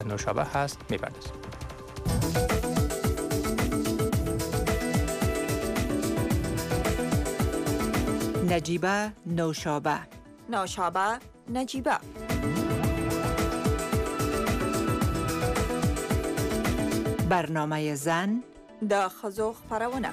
نوشابه هست می‌پردازیم. نجیبه نوشابه، نوشابه نجیبه. برنامه زن د ښځو خپرونه.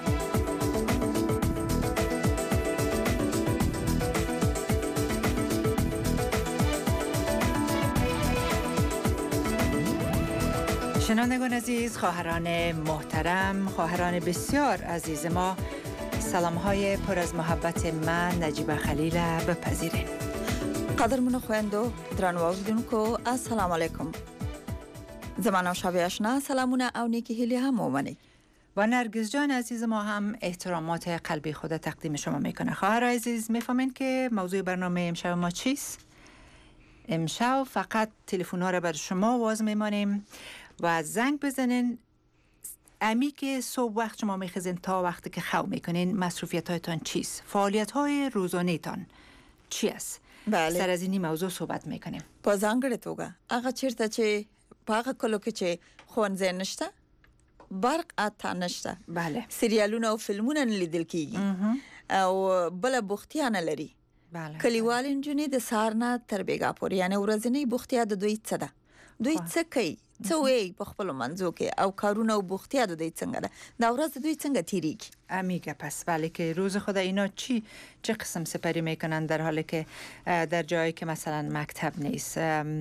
شنوندگان عزیز، خواهران محترم، خواهران بسیار عزیز ما، سلام‌های پر از محبت من نجیبه خلیل بپذیرین. قدرمن خویندو درنو اوریدونکو السلام علیکم. زمان نوشابه آشنا سلامونه او نیکی هیلی هم اومنی و نرگس جان عزیز ما هم احترامات قلبی خود تقدیم شما میکنه. خواهر عزیز، میفهمین که موضوع برنامه امشب ما چیست؟ امشب فقط تلفن‌ها را بر شما واز میمانیم و زنگ بزنین. امی که صبح وقت شما میخزین تا وقتی که خواب میکنین مصروفیت هایتان چیست؟ فعالیت های روزانه تان چی است؟ بله. سر از این موضوع صحبت میکنیم. په ځانګړې توګه هغه چیرته چې په هغه کلو کې چې ښوونځی نشته، برق اته نشته، بله، سریالونه او فلمونه نه لیدل کیږي او بل بوختیا نه لري. بله. کلیوال نجونې د سهار نه تر بیګا پورې، یعنی ورځنی بوختیا د دوی څه ده؟ دوی څه کوي؟ څه وایي په خپل منځو کې او کارونه او بوختیا د دوی څنګه ده؟ دا ورځ د دوی څنګه تیریږي؟ امیگه پس ولی که روز خود اینا چه قسم سپری میکنن در حالی که در جایی که مثلا مکتب نیست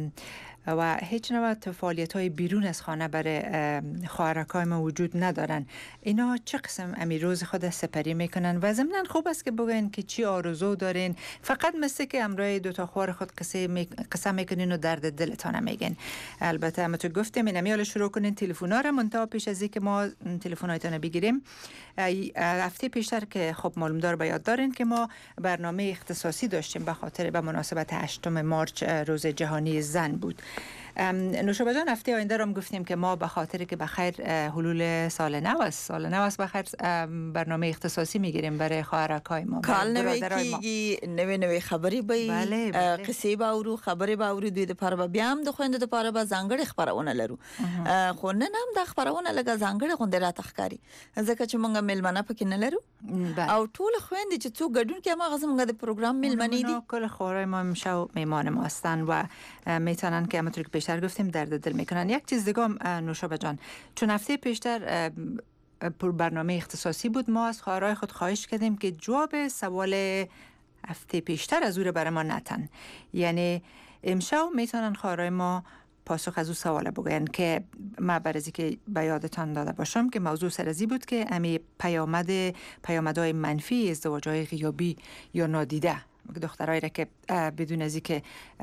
و هیچ نوع فعالیت های بیرون از خانه برای خواهرکای ما وجود ندارن. اینا چه قسم امی روز خود سپری میکنن و ضمناً خوب است که بگوین که چی آرزو دارین، فقط مثل که امروی دوتا خواهر خود قصه میکنین و درد دلتان میگین. البته اما تو گفتیم این امیال شروع کنین تلفونا را منتها پیش از اینکه ما تلفن‌هایتان بگیریم، هفته پیشتر که خب معلوم دار به یاد دارین که ما برنامه اختصاصی داشتیم به مناسبت 8 مارچ روز جهانی زن بود. نوشابه جان هفته آینده رو گفتیم که ما به خاطر که بخیر حلول سال نو است بخیر برنامه اختصاصی میگیریم برای خواهرکای ما، کال نوی کیږي، نوی خبري به قصې به اورو، خبرې به اورو. دوی د پاره به بیا هم د خويندو د پاره به ځانګړي خبرونه لرو. خو نن هم د خبرونه لګه ځانګړي غونډه را تخکاری ځکه چې مونږه ملمنه پکې نه لرو او ټول خويندې چې څو ګډون کې ما غزمږه د پروګرام ملمنې دي. کل خورای ما امشب میمان ما هستن و میتونن که همونطور که پیشتر گفتیم درد دل میکنن. یک چیز دیگه نوشابه جان، چون هفته پیشتر برنامه اختصاصی بود، ما از خواهرای خود خواهش کردیم که جواب سوال هفته پیشتر از او برای ما نتن. یعنی امشب میتونن خواهرای ما پاسخ از او سوال بگوین که ما برای که به یادتان داده باشم که موضوع سرزی بود که امی پیامدهای منفی ازدواج‌های غیابی یا نادیده، دخترایی را که بدون از اینکه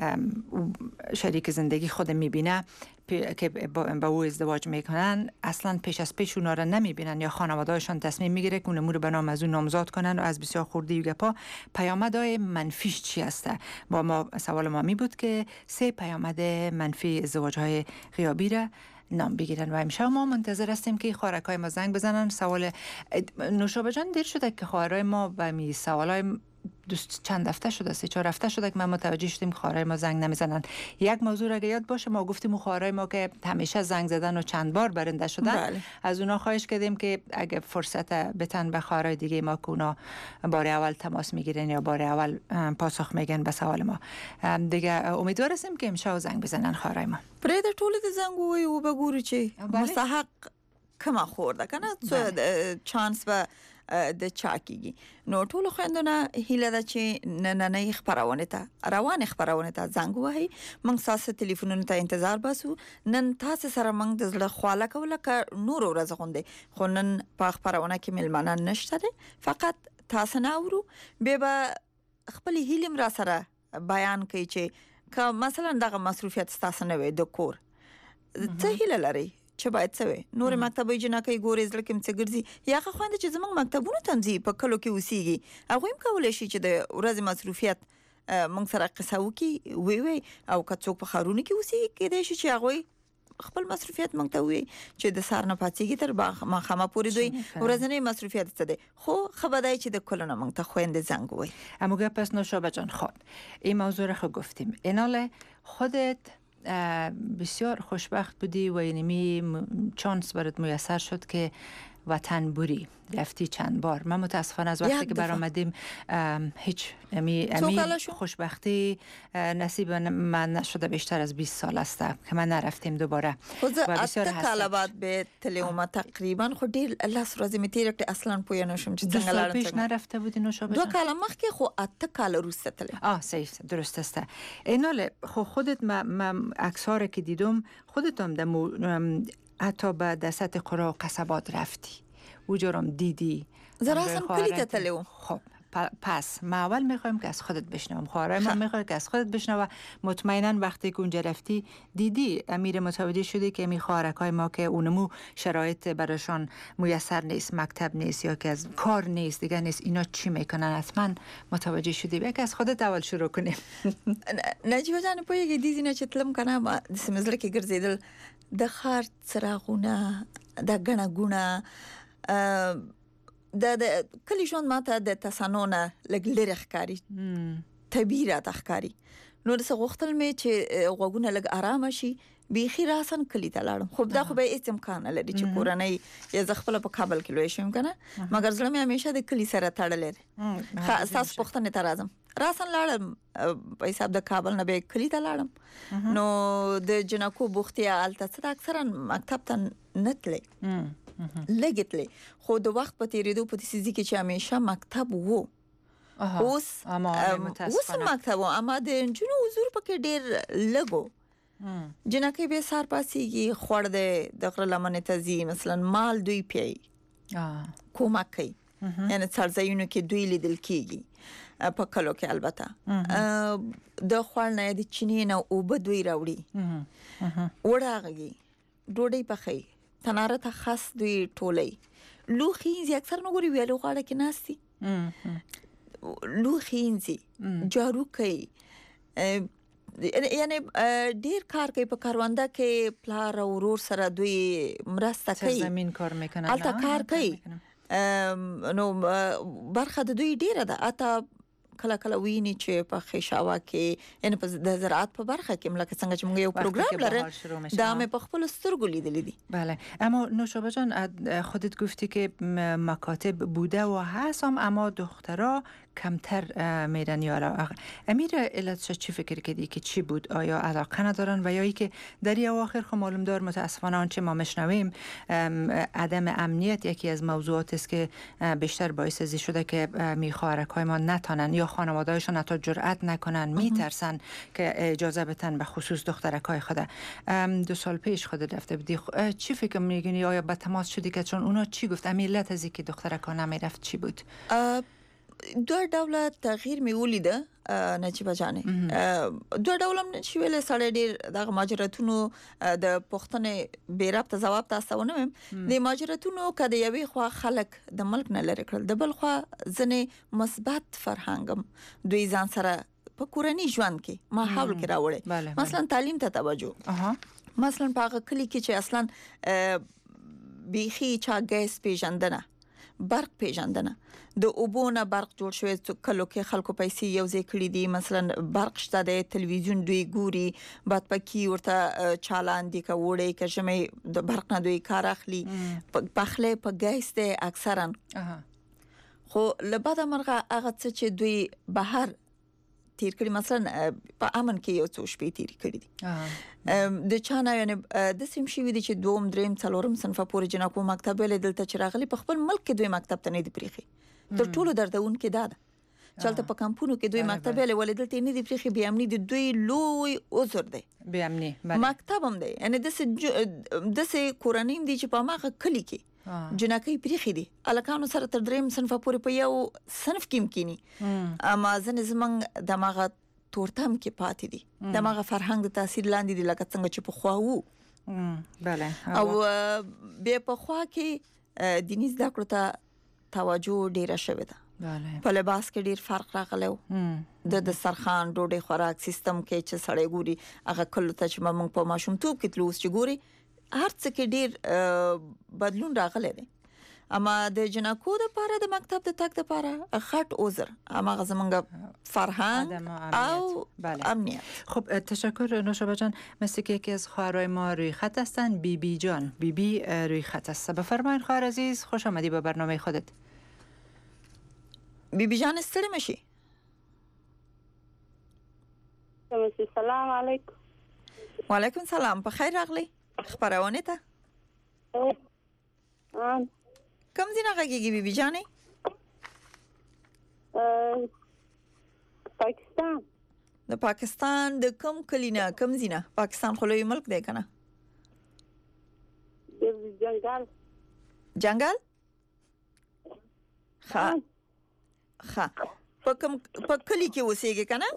شریک زندگی خود میبینه که با او ازدواج میکنن، اصلا پیش از پیش اونا را نمیبینن یا خانواده‌هاشون تصمیم میگیره که اونمو رو به نام از اون نامزاد کنن و از بسیار خوردی و گپا. پیامدهای منفیش چی هسته؟ با ما سوال ما می بود که 3 پیامد منفی ازدواج‌های غیابی را نام بگیرن و امشب ما منتظر هستیم که خواهرکای ما زنگ بزنن. سوال نوشابه جان، دیر شده که خواهرای ما به می سوالای چند هفته شده، 3-4 هفته شده که ما متوجه شدیم که خواهرای ما زنگ نمیزنن. یک موضوع را یاد باشه، ما گفتیم خواهرای ما که همیشه زنگ زدن و چند بار برنده شدن، بله. از اونا خواهش کردیم که اگه فرصت بتن به خواهرای دیگه ما که اونا بار اول تماس میگیرن یا بار اول پاسخ میگن به سوال ما دیگه. امیدوار هستیم که امشب زنگ بزنن خواهرای ما. پرې د ټول د زنګ وي او بګورو چې مستحق کما خورده کنه څه چانس به د چا کیږي. نو ټول خويندونه هیله ده چې نننۍ روان خبرونه ته زنګ وهي. موږ تاسو ټلیفونونو ته انتظار باسو. نن تاسو سره موږ د زړه خواله کوله ک نور ورځ غونډه خو نن په خبرونه کې ملمانه نشته، فقط تاسو نه اورو. به خپل هیلم را سره بیان کوي چې که مثلا دغه مصروفیت تاسو نه وي د کور څه هیله لري چې باید څه وي. نور مکتبې جنکې ګورې زړه کې څه ګرځي یا خو خوند چې زموږ مکتبونو تنظیم په کلو کې اوسېږي، هغه هم کولای شي چې د ورځې مصروفیت موږ سره قصه وکړي وي او که څوک په ښارونو کې اوسېږي کېدای شي چې هغوی خپل مصروفیت موږ ته وي چې د سهار نه پاڅېږي تر ماښامه پورې دوی ورځنی مصروفیت څه دی. خو خبرداری چې د کلونه موږ ته خویندې زنگ وي. اما پس نوشابه جان خود این موضوع رو خود گفتیم. ایناله خودت بسیار خوشبخت بودی و یعنی چانس برات میسر شد که وطن بری رفتی چند بار. من متاسفانه از وقتی که برآمدیم هیچ امی خوشبختی نصیب من نشده. بیشتر از 20 سال است که من نرفتیم دوباره و بسیار حسرت بعد به تلوما تقریبا خو ډیر الله سره می تیر اصلا پوی نشم چې څنګه لاړم. پیش نرفته بودی نوشابه جان؟ 2 کال مخکې خو 8 کال روسته تل. صحیح درست است. اینال خو خودت من عکس‌ها رو که دیدم خودت هم حتی به دست قرا و قصبات رفتی وجورم دیدی زراسم کلی تلو. خب پس ما اول میخوایم که از خودت بشنوم. خواهرای من میخواد که از خودت بشنوه. مطمئنا وقتی که اونجا رفتی دیدی امیر متوجه شدی که می خواهرکای ما که اونمو شرایط براشون میسر نیست، مکتب نیست یا که از کار نیست دیگه نیست، اینا چی میکنن؟ حتما متوجه شدی. یک از خودت اول شروع کنیم. نجیبه جان پویږي دي نه چتلم کنه ما د سمزله کې ګرځیدل د خار څراغونه د غنه ګونه د کلی ژوند ماته د تصنونه لګ ښکاری طبيعي راته ښکاری. نو د غوښتل می چې غوګونه لګ آرام شي بيخي راسن کلی ته لاړم. خو دا خو به هیڅ امکان لري چې کورنۍ یا خپل په کابل کې لوي شم کنه، مګر زړه مې همیشه د کلی سره تړلې ده. خاص پښتنه ته راځم راسن لاړم په حساب د کابل نه به کلی ته لاړم. نو د جنکو بوختیا الته څه اکثرا مکتب ته نتلې لګیتلې. خو د وخت په تیریدو په سيزي کې چې همیشه مکتب وو اوس مکتب وو اما د جنو حضور پکې ډېر لګو. جنکه به سار پاسيږي خور د غره لمنه تزي مثلا مال دوی پی کومک کوي یعنی څرځایونو کې دوی لیدل کیږي په کلو کې البته د خور نه د چینه نه او بدوي راوړي وړاږي ډوډۍ پخې تناره ته خاص دوی ټولې لوخي اکثر نو غوري ویلو غاړه کې ناشتي لوخي جارو کوي یعنی ډیر کار کوي په کارونده کې پلار او ورور سره دوی مرسته کوي زمين کار میکنن البته کار کوي نو برخه د دوی ډیره ده. اته کله کله ویني چې په خښاوا کې یعنی په د زراعت په برخه کې ملک څنګه چې موږ یو پروګرام لرو دا مې په خپل سترګو لیدلې دي. بله اما نوشابه جان خودت گفتی که مکاتب بوده و هست اما دخترها کمتر میرن یا امیر علت چی فکر کردی که چی بود؟ آیا علاقه ندارن و یا ای که در اواخر خب معلوم دار متاسفانه آنچه ما میشنویم عدم امنیت یکی از موضوعات است که بیشتر باعث ازی شده که میخوارکای ما نتانن یا خانواده‌هاشون حتی جرئت نکنن میترسن که اجازه بدن به خصوص دخترکای خود. 2 سال پیش خود رفته بودی چی فکر میگنی؟ آیا با تماس شدی که چون اونا چی گفت؟ علت از اینکه دخترکا نمیرفت چی بود؟ دوه ډول تغییر می ولیده نجیبه جانې دوه ډول چې ویل سړی ډیر د ماجراتونو د پښتنې بیرابطه جواب تاسو ونه د ماجراتونو کده یوي خو خلک د ملک نه لری کړل د بل خو ځنې مثبت فرهنګم دوی ځان سره په کورنۍ ژوند کې ماحول کې راوړي. مثلا تعلیم ته توجه مثلا په کلی کې چې اصلا بیخي چا ګیس پیژندنه برق پیژندنه د اوبونه برق جوړ شوی کلو کې خلکو پیسې یو ځای کړی دي. مثلا برق شته د تلویزیون دوی ګوري بعد پکې ورته چالان دي کوړې کښمه د برق نه دوی کار اخلي پخله په ګیس ته اکثرا خو لباده مرغه هغه څه چې دوی بهر تیر کړی مثلا په امن کې یو څو شپې تیر کړی دي د چانه یعنی د سیم شي وی دي چې دوم دریم څلورم صنف پورې جنکو مکتب له دلته چې راغلي په خپل ملک کې دوی مکتب ته نه دی پریخي تر ټولو دردون کې دا چلته په کمپونو کې دوی مکتب له ولې دلته نه دی پریخي بیا امني د دوی لوی عذر دی بیا امني مکتب هم دی یعنی د سه کورنیم دي چې په ماغه کلی کې جنکې پریخي دي الکانو سره تر دریم صنف پورې په یو صنف کې مکینی اما ځنه زمنګ دماغه تورتم کې پاتې دي دماغه فرهنګ د تاثیر لاندې دي لکه څنګه چې په خوا وو بله او به په خوا کې دیني زده کړو ته توجه ډیره شوه ده. بله په لباس کې ډیر فرق راغلو د سرخان ډوډۍ خوراک سیستم کې چې سړی ګوري هغه کله ته چې موږ په ماشومتوب کې تلوس چې ګوري هر څه کې ډیر بدلون راغلی دی اما د جنکو د پاره د مکتب د تک د پاره خټ عذر اما زمونږ فرهنگ او امنیت. خب تشکر نوشابه جان. مثل که یکی از خواهرای ما روی خط هستن، بی جان. بی روی خط هست. بفرمایید خواهر عزیز، خوش آمدی به برنامه خودت. بی جان استری میشی؟ سلام علیکم. و علیکم سلام. بخیر راغلی. خبرونه ته؟ کم زینا غږیږي بی جانې؟ پاکستان. د پاکستان د کوم کلینا کم زینا؟ پاکستان خو لوی ملک دی کنه؟ جنگل. جنگل؟ ها په کلی کې اوسېږي کنه؟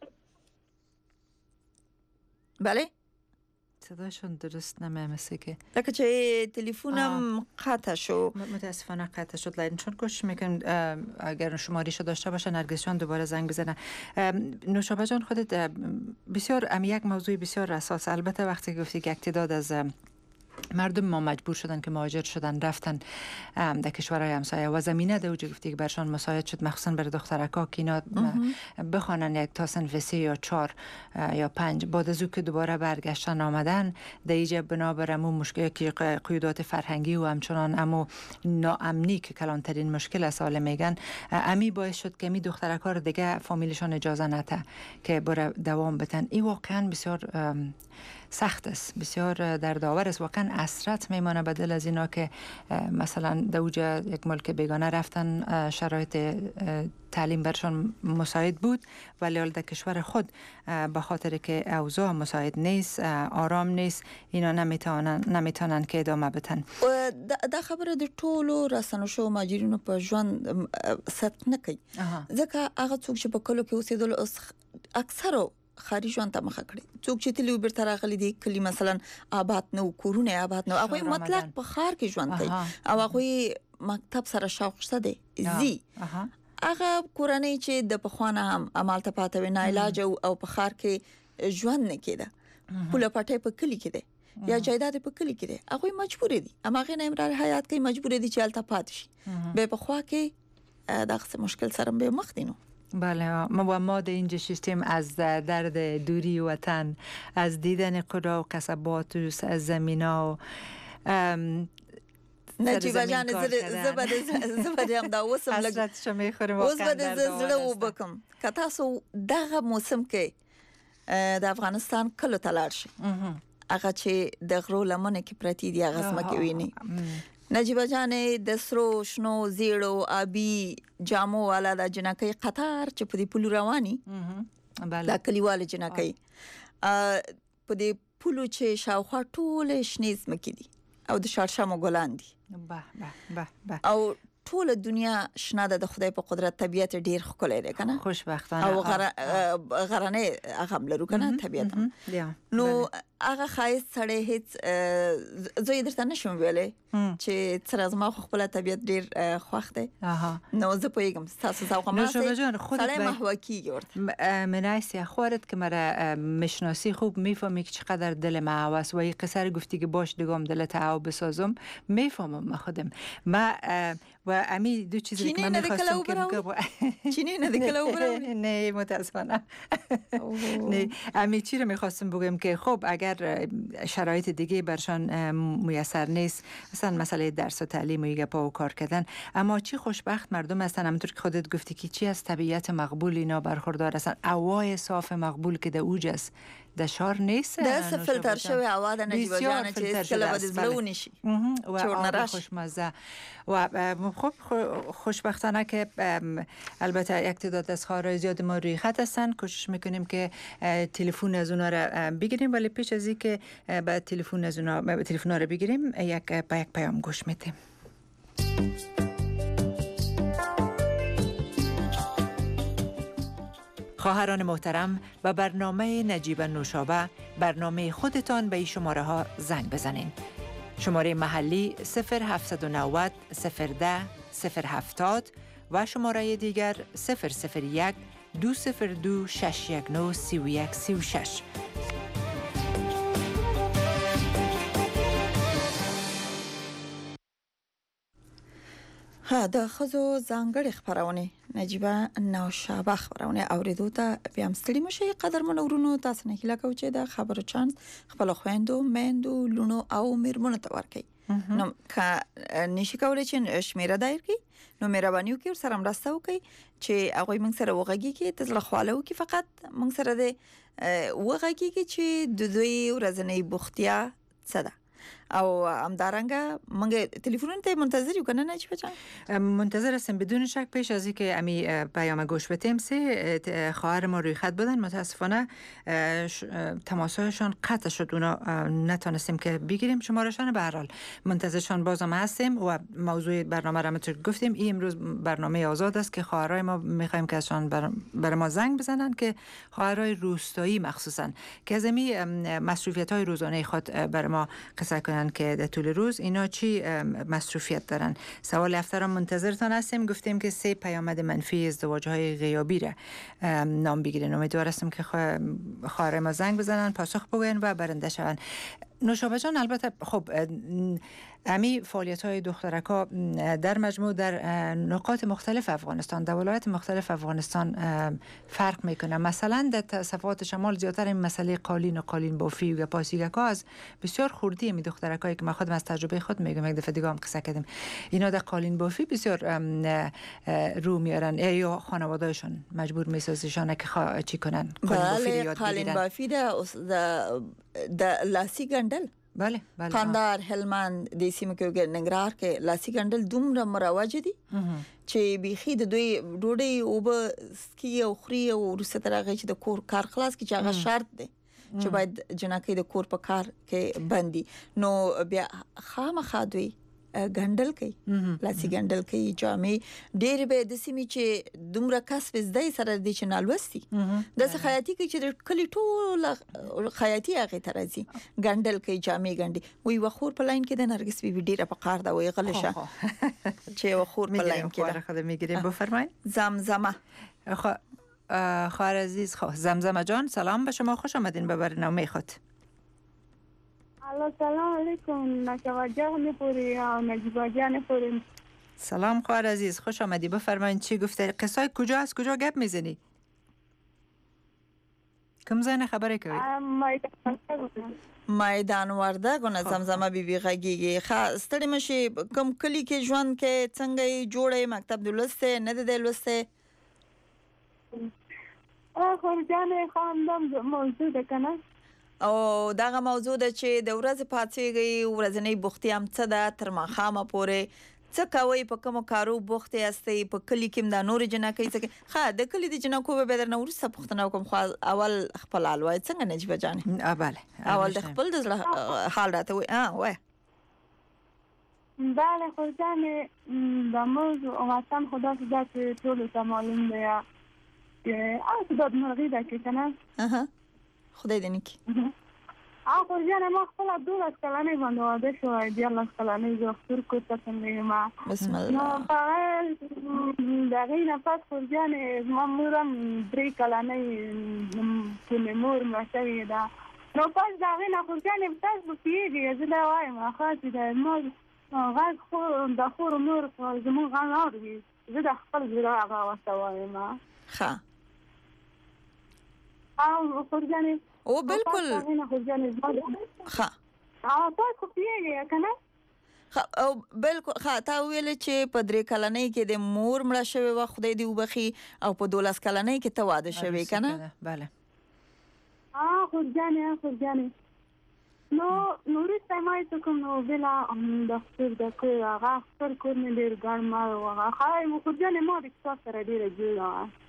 بله؟ صداشون درست نمیشه که لکه چه تلفنم قطع شد. متاسفانه قطع شد لیدن چون کوشش میکنم اگر شماریشو داشته باشه نرگس جان دوباره زنگ بزنه. نوشابه جان خودت بسیار یک موضوع بسیار اساس. البته وقتی گفتی که تعداد از مردم ما مجبور شدن که مهاجر شدن رفتن در کشورهای همسایه و زمینه در اوج گفتی که برشان مساعد شد، مخصوصا برای دخترکا که اینا بخوانن یک تا صنف 3 یا 4 یا 5 بعد از او که دوباره برگشتن آمدن در ایجا بنابر امو مشکل که قیودات فرهنگی و همچنان امو ناامنی که کلانترین مشکل است حالا میگن امی باعث شد که می دخترکا رو دیگه فامیلشان اجازه نده که بره دوام بتن. این واقعا بسیار سخت است، بسیار دردآور است. واقعا اسرت میمانه به دل از اینا که مثلا در اوج یک ملک بیگانه رفتن، شرایط تعلیم برشان مساعد بود ولی در کشور خود به خاطر که اوضاع مساعد نیست، آرام نیست، اینا نمیتونن که ادامه بدن. دا خبره د ټولو رسنشو ماجرینو په ژوند صدق نه کوي ځکه هغه څوک چې په کلو کې اوسېدل اکثرو خاري ژوند ته مخه کړي. څوک چې تلو بیرته راغلي دي کلی مثلا آباد نو کورونه آباد نو هغه مطلق په خار کې ژوند کوي او هغه مکتب سره شوق شته دي زی هغه کورنۍ چې د پخوانه هم عمل ته پاتې نه علاج او په خار کې ژوند نه کېده پوله پټه په کلی کې ده یا جایداد په کلی کې ده هغه مجبور دي اما هغه نه امرار حیات کې مجبور دي چې الته پاتې شي به په خوا کې دغه مشکل سره به مخ دي. بله ما در اینجا شستیم از درد دوری وطن، از دیدن قرا و قصبات و زمینا و نجیبه جان زبده هم دا وسم لگ حسرتشو میخوریم واقعا زړه وبکم که تاسو دغه موسم کې د افغانستان کلو تلاړ شي هغه چې د غرو لمنه کې پرتی دی هغه سم کې ویني نجیبه جان د سرو شنو زیړو ابي جامو والا د جنکې قطار چې په دې پلو رواني بله کلیواله جنکې په دې پلو چې شاوخوا ټول شنیز مکې دي او د شړشمو ګلان دي به او ټول دنیا شنه ده د خدای په قدرت طبيعت ډیر ښکلی دی کنه خوشبختانه او غرانه هغه لرو کنه طبيعت نو هغه خایس سره هیڅ زوی درته نشم ویلې چې تر از ما خپل طبيعت ډیر خوښ دی نو زه پویګم تاسو ذوق ما سره محوکی ورته منایسی خورد که مرا مشناسی خوب میفهمی که چقدر دل ما هواس و این قصر گفتی که باش دیگم دلت هوا بسازم میفهمم ما خودم ما و امی دو چیزی که من می‌خواستم که چینی ندیکلو برو نه متاسفانه نه امی چی رو می‌خواستم بگم که خب اگر شرایط دیگه برشان میسر نیست مثلا مسئله درس و تعلیم و یه پا و کار کردن اما چی خوشبخت مردم هستن همونطور که خودت گفتی که چی از طبیعت مقبول اینا برخوردار هستن هوای صاف مقبول که در اوج است در شهر نیست دست فیلتر شوی هوا در نجیب جانه چه کلا باید زلونی شی و آب خوشمزه و خب خوشبختانه که البته یک تعداد از خواهرای زیاد ما روی خط هستن کوشش میکنیم که تلفن از اونا رو بگیریم ولی پیش از این که بعد تلفن از اونا تلفن رو بگیریم یک پیام گوش میدیم. خواهران محترم و برنامه نجیب نوشابه برنامه خودتان به این شماره ها زنگ بزنین. شماره محلی 0790 010 070 و شماره دیگر 001 202 619 31 36. ها د خزو ځانګړي خبرونه نجيبه نوشابه خبرونه اوریدو ته بیا مستړي مشي قدرمن ورونو تاسو نه هیله کوم چې د خبرو چانس خپل خويندو میندو لونو او میرمنو ته ورکړي نو که نشي کولای چې شمیره دایر کی نو مهرباني وکړئ سره مرسته وکړئ چې هغه موږ سره وغږی کی تزله خواله وکړي فقط موږ سره د وغږی کی چې د دوی ورځنی بوختیا څه ده او همدارنګه موږ تلفن ته منتظر یو کنه نجیب جان منتظر هستیم بدون شک. پیش از اینکه امی پیام گوش بدیم سه خواهر ما روی خط بودن متاسفانه تماسهایشان قطع شد اونا نتونستیم که بگیریم شمارهشان. به هر حال منتظرشان بازم هستیم و موضوع برنامه را مطرح گفتیم این امروز برنامه آزاد است که خواهرای ما میخوایم که ازشان بر ما زنگ بزنن که خواهرای روستایی مخصوصا که از امی مصروفیت‌های روزانه خود بر ما قصه کنن که در طول روز اینا چی مصروفیت دارن. سوال هفته را منتظرتان هستیم. گفتیم که 3 پیامد منفی ازدواج‌های غیابی را نام بگیرین. امیدوار هستم که خواهر ما زنگ بزنن پاسخ بگوین و برنده شون. نوشابه جان البته خب امی فعالیت‌های دخترکا در مجموع در نقاط مختلف افغانستان در ولایت مختلف افغانستان فرق میکنه. مثلا در صفحات شمال زیاتر این مسئله قالین و قالین بافی و پاسیگکا از بسیار خوردی می دخترکایی که ما خودم از تجربه خود میگم یک دفعه دیگه هم قصه کردیم اینا در قالین بافی بسیار رو میارن یا خانواده‌شان مجبور میسازیشان که چی کنن قالین بافی یاد بگیرن. قالین بافی د لاسی ګنډل بله قندهار هلمند د سیمه کې ننګرهار کې لاسی ګنډل دومره مروج دي چې بيخي د دوی ډوډۍ او سکي او خري او رسته چې د کور کار خلاص کی چې هغه شرط دی چې باید جنکې د کور په کار کې بندي نو بیا خامخا دوی ګنډل کوي لاسی ګنډل کوي جامې ډېر به د سیمه چې دومره کسب زده سره د چنالوستي د خیاطي کې چې کلی ټول خیاطي هغه ترازی ګنډل کوي جامې ګنډي وی وخور په لاین کې د نرګس بي ډېره په قار دا وی غلشه چې وخور په لاین کې خود میگیریم. بفرمایید. زمزمه خواهر عزیز زمزمه جان سلام به شما، خوش آمدین به برنامه خود. سلام علیکم نشوا جان پوری و نجیبا جان پوری. سلام خواهر عزیز خوش آمدی. بفرمایید چی گفته؟ قصه کجا است؟ کجا گپ میزنی؟ کوم ځای نه خبرې کوي؟ میدان وردګونه زمزمه بیبي غږیږي. ستړي مشي کوم کلی کې ژوند کې څنګه جوړې مکتب دلسته نه د لسته خو جان خواندم موضوع ده کنه او داغه موضوع ده چې د ورځې پاتېږي ورځنی بوختي هم څه ده تر ماښامه پورې څه کوي په کوم کارو بوختي استي په کلی کې د نور جنکې څه ښه د کلی د جنکو به در نور څه پختنه کوم خو اول خپل الوای څنګه نجيبه جان بله اول د خپل د حال راته وای وای بله خو جان د موضوع او مثلا خدا چې ټول ته معلوم دی چې اسباب مرغی ده کې کنه خدای دې نکي خو جان ما خپل 12 کلنې باندې واده شوې دی الله کلنې زه خپل کو ته ما بسم الله نو فعال دغه نه پات خو جان ما مورم 3 کلنې چې مور ما شوې ده نو پس دغه نه خو جان تاسو پیږي زه دا وایم خاصه ده مو غاښ خو د خور مور زمو غاڼ وي زه د خپل زړه هغه وایم ښه او خو جان او بالکل ښه تاسو پیږي کنه او بالکل ښه تا ویل چې په 3 کلنۍ کې د مور مړه شوی و خدای دې وبخي او په 12 کلنۍ کې ته واده شوی کنه بله خو جان نو نورې سمای ته کوم نو بلا د خپل د کور هغه خپل کور نه ډیر ګرم او هغه خای مو خو جان ما د څه سره ډیر جوړه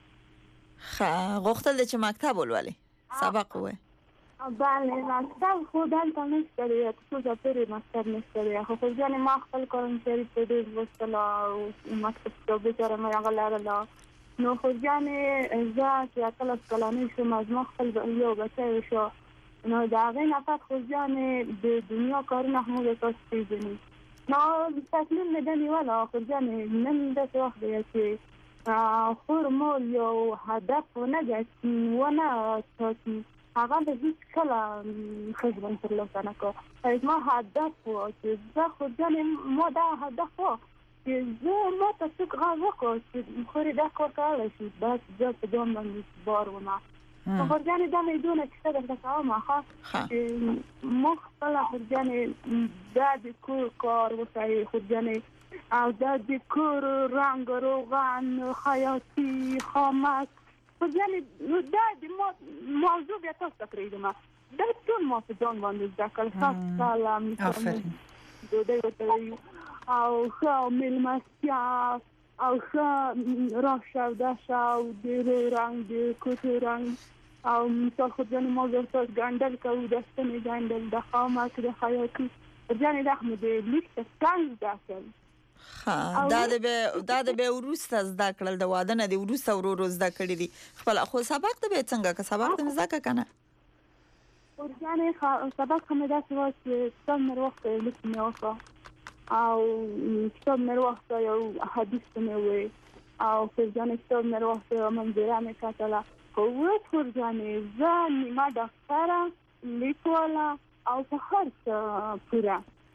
غوښتل چې مکتب ولولي سبق وای بله مکتب خو دلته نشته دی څه ځپري مکتب نشته دی خو ځان ما خپل کارم سری په دې وسله او مکتب ته به سره ما غلاله نو خو ځان زه چې اکل کلانې شو ما خپل یو بچی شو نو دا غي نه پات خو ځان د دنیا کارونه هم له تاسو پیژني نو تاسو نه دني ولا خو ځان نن د څه وخت دی چې خور مول یو هدف نه جاتي ونه تاسو هغه د هیڅ کله خدمت تر لاسه نه کو ما هدف و چې زه خو ځان مو دا هدف و زه ما ته څوک غږ وکړ چې خورې دا کار کولی شي بس زه په ځان باندې بار ومه خورجانې دا مې دونه کیسه درته کومه ښه چې موږ خپله خورجانې دا د کور کار وکړئ خورجانې او دا د کور رنګ روغن خیاطي خامک خورجانې دا د موضوع بیا تاسو ته پرېږدم دا ټول ما په ځان باندې زده کړل سلام ډوډۍ ورته وایو او ښه میلمستیا او ښه راشه او دشه او د رنګ د کوټې رنګ او مثال خورجانې ما ورته ګنډل کوو د ستنې ګنډل د خامک د خیاطي خورجانې دا خو مې د لیک ته څنګ زده کړل دا د به وروسته زده کړل د واده نه د وروسته ورو زده کړی دي خپل خو سبق ته به څنګه که سبق ته زده کنه خورجانې سبق هم داسې و چې کتاب مې وروسته لیک مې وکړه او کتاب مې وروسته یو حدیث مې وی او خورجانې کتاب مې وروسته یو منظره مې کتله خو اوس خورجانې زه نیمه ډاکټره لیکواله او په هر څه پوره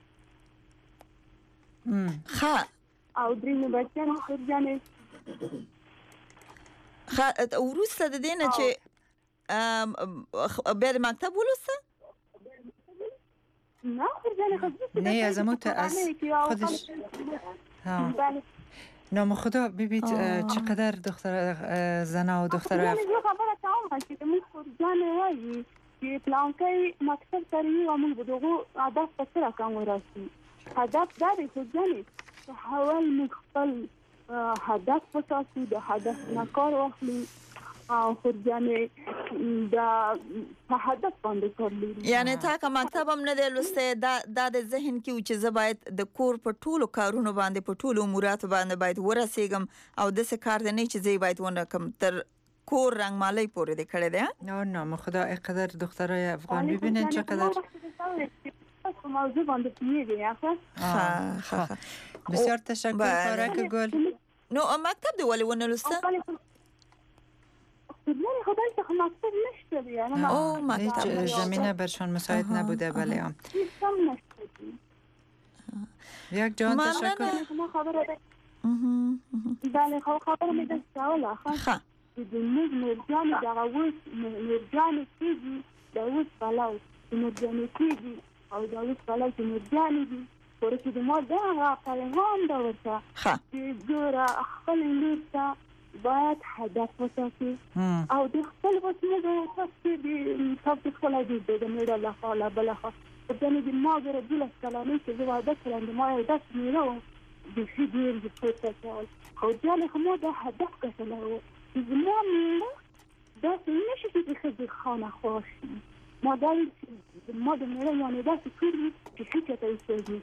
او درې مې بچیان خورجانې وروسته د دې نه چې بیا د مکتب ولوسته نه خورجانې نه از خودش نام خدا ببینید چقدر دختر زنا و دخترها خبره تمام شد من خورجانې وایي چې پلانکی مکتب تری و من بدغو هدف سره کوم راسي هدف دا دی خورجانې حول مخبل هدف وساتو د هدف نه کار واخلي او خورجانې دا په هدف باندې کار لري یعنی تا که مکتب هم نه دی لوسته دا د ذهن کې چې زه باید د کور په ټولو کارونو باندې په ټولو اموراتو باندې باید ورسېږم او د څه کار نه چې زه باید ونه کم تر کور رنگ مالای پورې د کړه ده نه خدا اینقدر دخترای افغان ببینن چقدر موضوع باندې پیږي بسیار تشکر فارک گل نو مکتب دی ولی ونه لسته خودمون خدای ته مکتب نشته یعنی مکتب زمینه برشان مساعد نبوده بله یک جان تشکر بله خبر می دست اوله ها دنیز مرجانی داوود مرجانی کیږي داوود پلاو مرجانی کیږي او داوود پلاو مرجانی دي ورته د ما دا راپلهان دا ورته چې ګوره خپل لورته باید هدف وساتي او د خپل وسمه د تفسیر تاسو خپل دې د میرا له خاله بل خو د دې د ما ګره د لسلانه چې زه واده کړم د ما یو داس میرو د فيديو د پروتوکول خو ځاله کومه د هدف کړل زما میرا دا نشي چې خدای خانه خوشي ما د میرا یعنی دا څه چې څه ته یې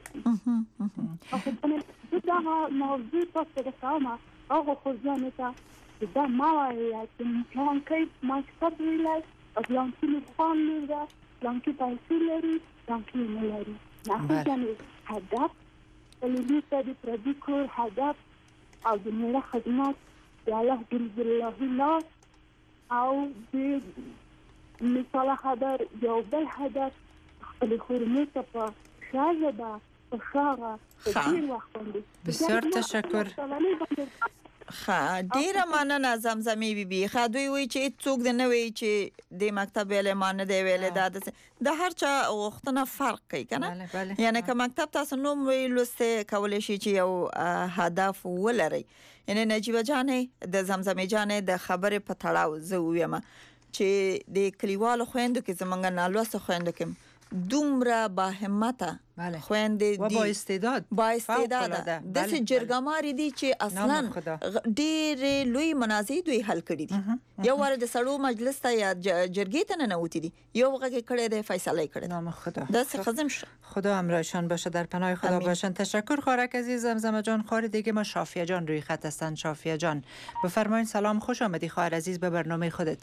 دا موضوع تاسو د ساما او خورجانې ته دا ما وایي چې پلان کې مکتب ویلای او پلان کې فون لري پلان کې پیسې لري پلان کې نه لري نه خورجانې هدف ولې ته د پردي کور هدف او د میرا خدمت د الله جل الله او د مثال خبر یو بل هدف خپل خورمه ته په شاهده په شاغه بسیار تشکر ډیره مننه زمزمې بیبي خدوی وی چې څوک د نوې چې د مکتب ویلې مان نه دی ویلې د هر چا وختونه فرق کوي کنه یعنی که مکتب تاسو نو ویلوسته کولای شي چې یو هدف ولري یعنی نجیبه جانې د زمزمې جانې د خبره په تړاو زه ویم چې د کلیوالو خويندو کې زمونږ نالوسته خويندو کې دومره با همته خويندې دي با استعداد د جرګماري دي چې اصلا ډېر لوی منازع دوی حل کړي دي یو ور د سړو مجلس ته یا جرګې ته نه وتی دي یو وګه کړي د فیصله کړي نام خدا دست خزم خدا همراهشان باشه در پناه خدا باشن تشکر خارک عزیز زمزمه جان خار دیگه ما شافیه جان روی خط هستن شافیه جان بفرمایید سلام خوش آمدی خواهر عزیز به برنامه خودت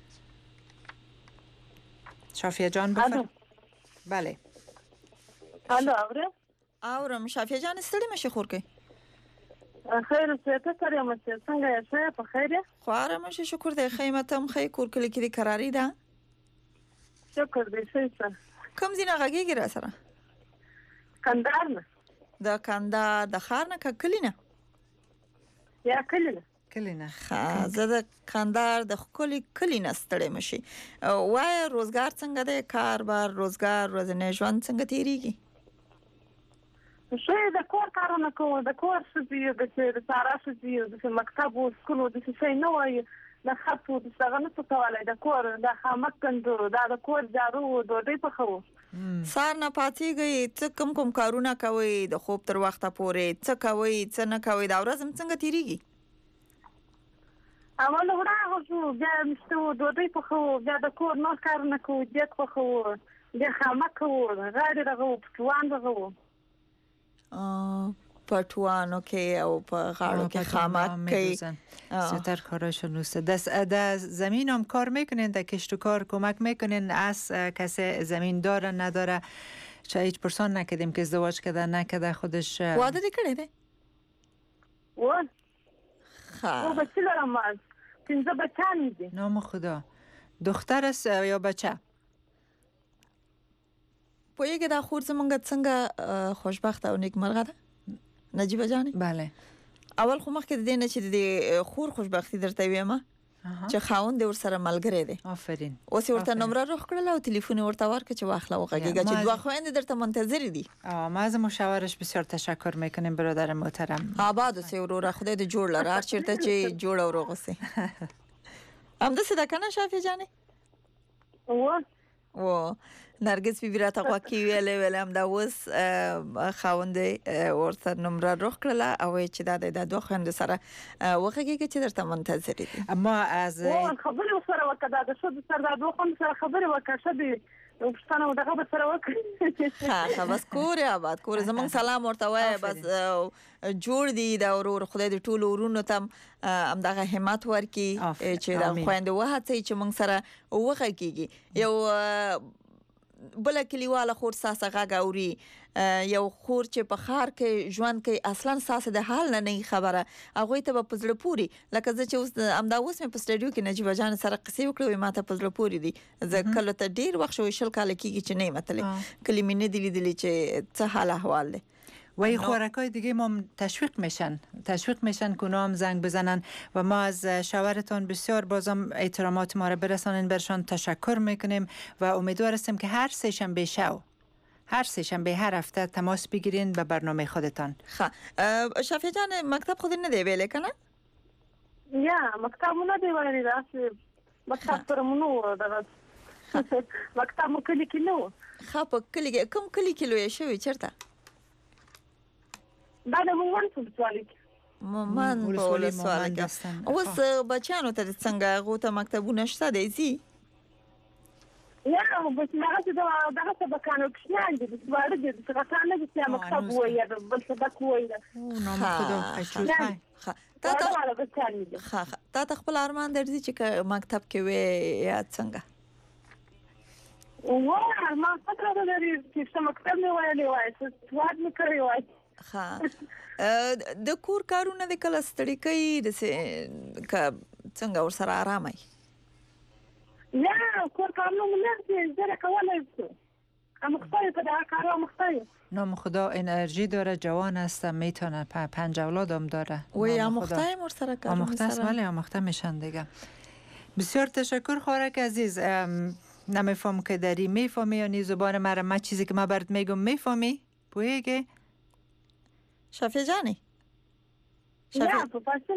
شافیه جان بفرمایید بله الو اورم شافیه جان ستړي مشه خور کې خیر څه کړی مې څنګه یې په خیر خواره مشه شکر دې خیمتم خې کور کلی کې قراری ده شکر دې څه کوم ځای غږیږي را سره کندهار د کندهار د ښار نه که کلی نه؟ یا کلی نه زه د کندهار د ښکلي کلي نه ستړی مشي. وایه روزګار څنګه دی؟ کار روزګار ورځنی ژوند څنګه تیریږي؟ شوی د کور کارونه کوو، د کور ښځې د سارا ښځې د مکتب و سکول و داسې شی نه وایي، د خط و داسې هغه نشو کولی، د کور د خامک ګنډو، دا د کور جارو و ډوډۍ پخوو. سهار نه پاڅېږئ، څه کوم کارونه کوئ د خوب تر وخته پورې؟ څه کوئ څه نه کوئ؟ دا ورځ څنګه تیریږي؟ اول وراغځو، بیا مستو ډوډۍ پخوو، بیا د کور نور کارونه کوو، دیګ پخوو، بیا خامک کوو، غاړې رغوو، پټوان رغوو. پټوانو کې او په غاړو کې خامک کوي. زیادتر کاراشون روسته. در زمین هم کار میکنین؟ در کشت و کار کمک میکنین؟ از کسی زمین داره نداره؟ چه هیچ پرسان نکردیم که ازدواج کرده نکرده خودش؟ واده دی کرده ده؟ او بچه دارم از 15 بچه میدی. نام خدا. دختر است یا بچه؟ پویگه دا خور زمانگه څنګه خوشبخت او نیک مرغه ده؟ نجیبه جانی؟ بله. اول خو مخکې د دې نه چې د خور خوشبختی درته ویمه چې خاوند ور سره ملګری دی. آفرین. اوس ورته نمبر روخ کړل او تلیفون ورته ورکړه چې واخله وغږیږه چې دوه خويندې درته منتظر دي. ما از مشاورش بسیار تشکر میکنیم برادر محترم. آباد اوسې وروره، خدای دې جوړ لره هر چیرته چې جوړ او روغ اوسې. همداسې ده کنه شافیه جانې؟ و نرګس بي راته غوکی ویلې هم دا اوس خاوندې ورته نمبر روخ کړل او چې دا د دوه خويندو سره وغږیږي چې درته منتظر دي. اما از خبرې سره وکړه د شو سره د دوه خويندو سره خبرې وکړه شدي وبستانه دغه به سره وکړه. ها بس کور آباد کور زمون سلام ورته وای بس جوړ دی دا ورور خدای دې ټول ورونو تم دغه همت ورکي چې دا خويندو وهڅي چې مونږ سره وغږیږي. یو بل کلیواله خور ساسه غاوري یو خور چې په خار کې ژوند کې اصلا ساسه د حال نه خبره هغه ته په پزړه پوری لکه چې اوس امدا اوس په سټډیو کې نجیبه جان سره قصې وکړې ما ته پزړه پوری دي ځکه ته ډیر وخت شو شل کال کېږي چې نه متلې کلمې نه دي لیدلې چې څه حال احوال ده و این خوراکای دیگه ما تشویق میشن که اونا هم زنگ بزنن و ما از شوهرتان بسیار بازم احترامات ما را برسانین، برشان تشکر میکنیم و امیدوار هستیم که هر سه شنبه هر هفته تماس بگیرین به برنامه خودتان. شافیه جان مکتب خود نده ویله کنه؟ یا مکتب نده ویلی راست مکتب پرمونو دغه مکتب مو کلی کې نو په کلی کې کوم کلی کې لوی شوی چرته؟ دا د مومن په سوال کې مومن په سوال کې اوس بچانو ته څنګه غوته مکتبونه شته دي زی یا بس هغه دغه سبقانو کښنان دي سوال دي څنګه نه دي چې مکتب وایي بل سبق وایي نو خدا تا خپل ارمان درځي چې مکتب کې وې یا څنګه ما فکر لري چې مکتب نه وایي څه سواد نه کوي وایي د کور کارونه د کله ستړي کوي د څنګه ور سره آرامه یا کور کارونه نه زره کولای شو مختاری په دا کارو مختاری نام خدا انرژی داره جوان است میتونه 5 اولادم داره و یا مختای ور سره کار ولی مخته میشن دیگه. بسیار تشکر خوارک عزیز. نمیفهم که داری میفهمی یا نی زبان من چیزی که من برات میگم میفهمی پویگه شافیه جانی یا په فارسی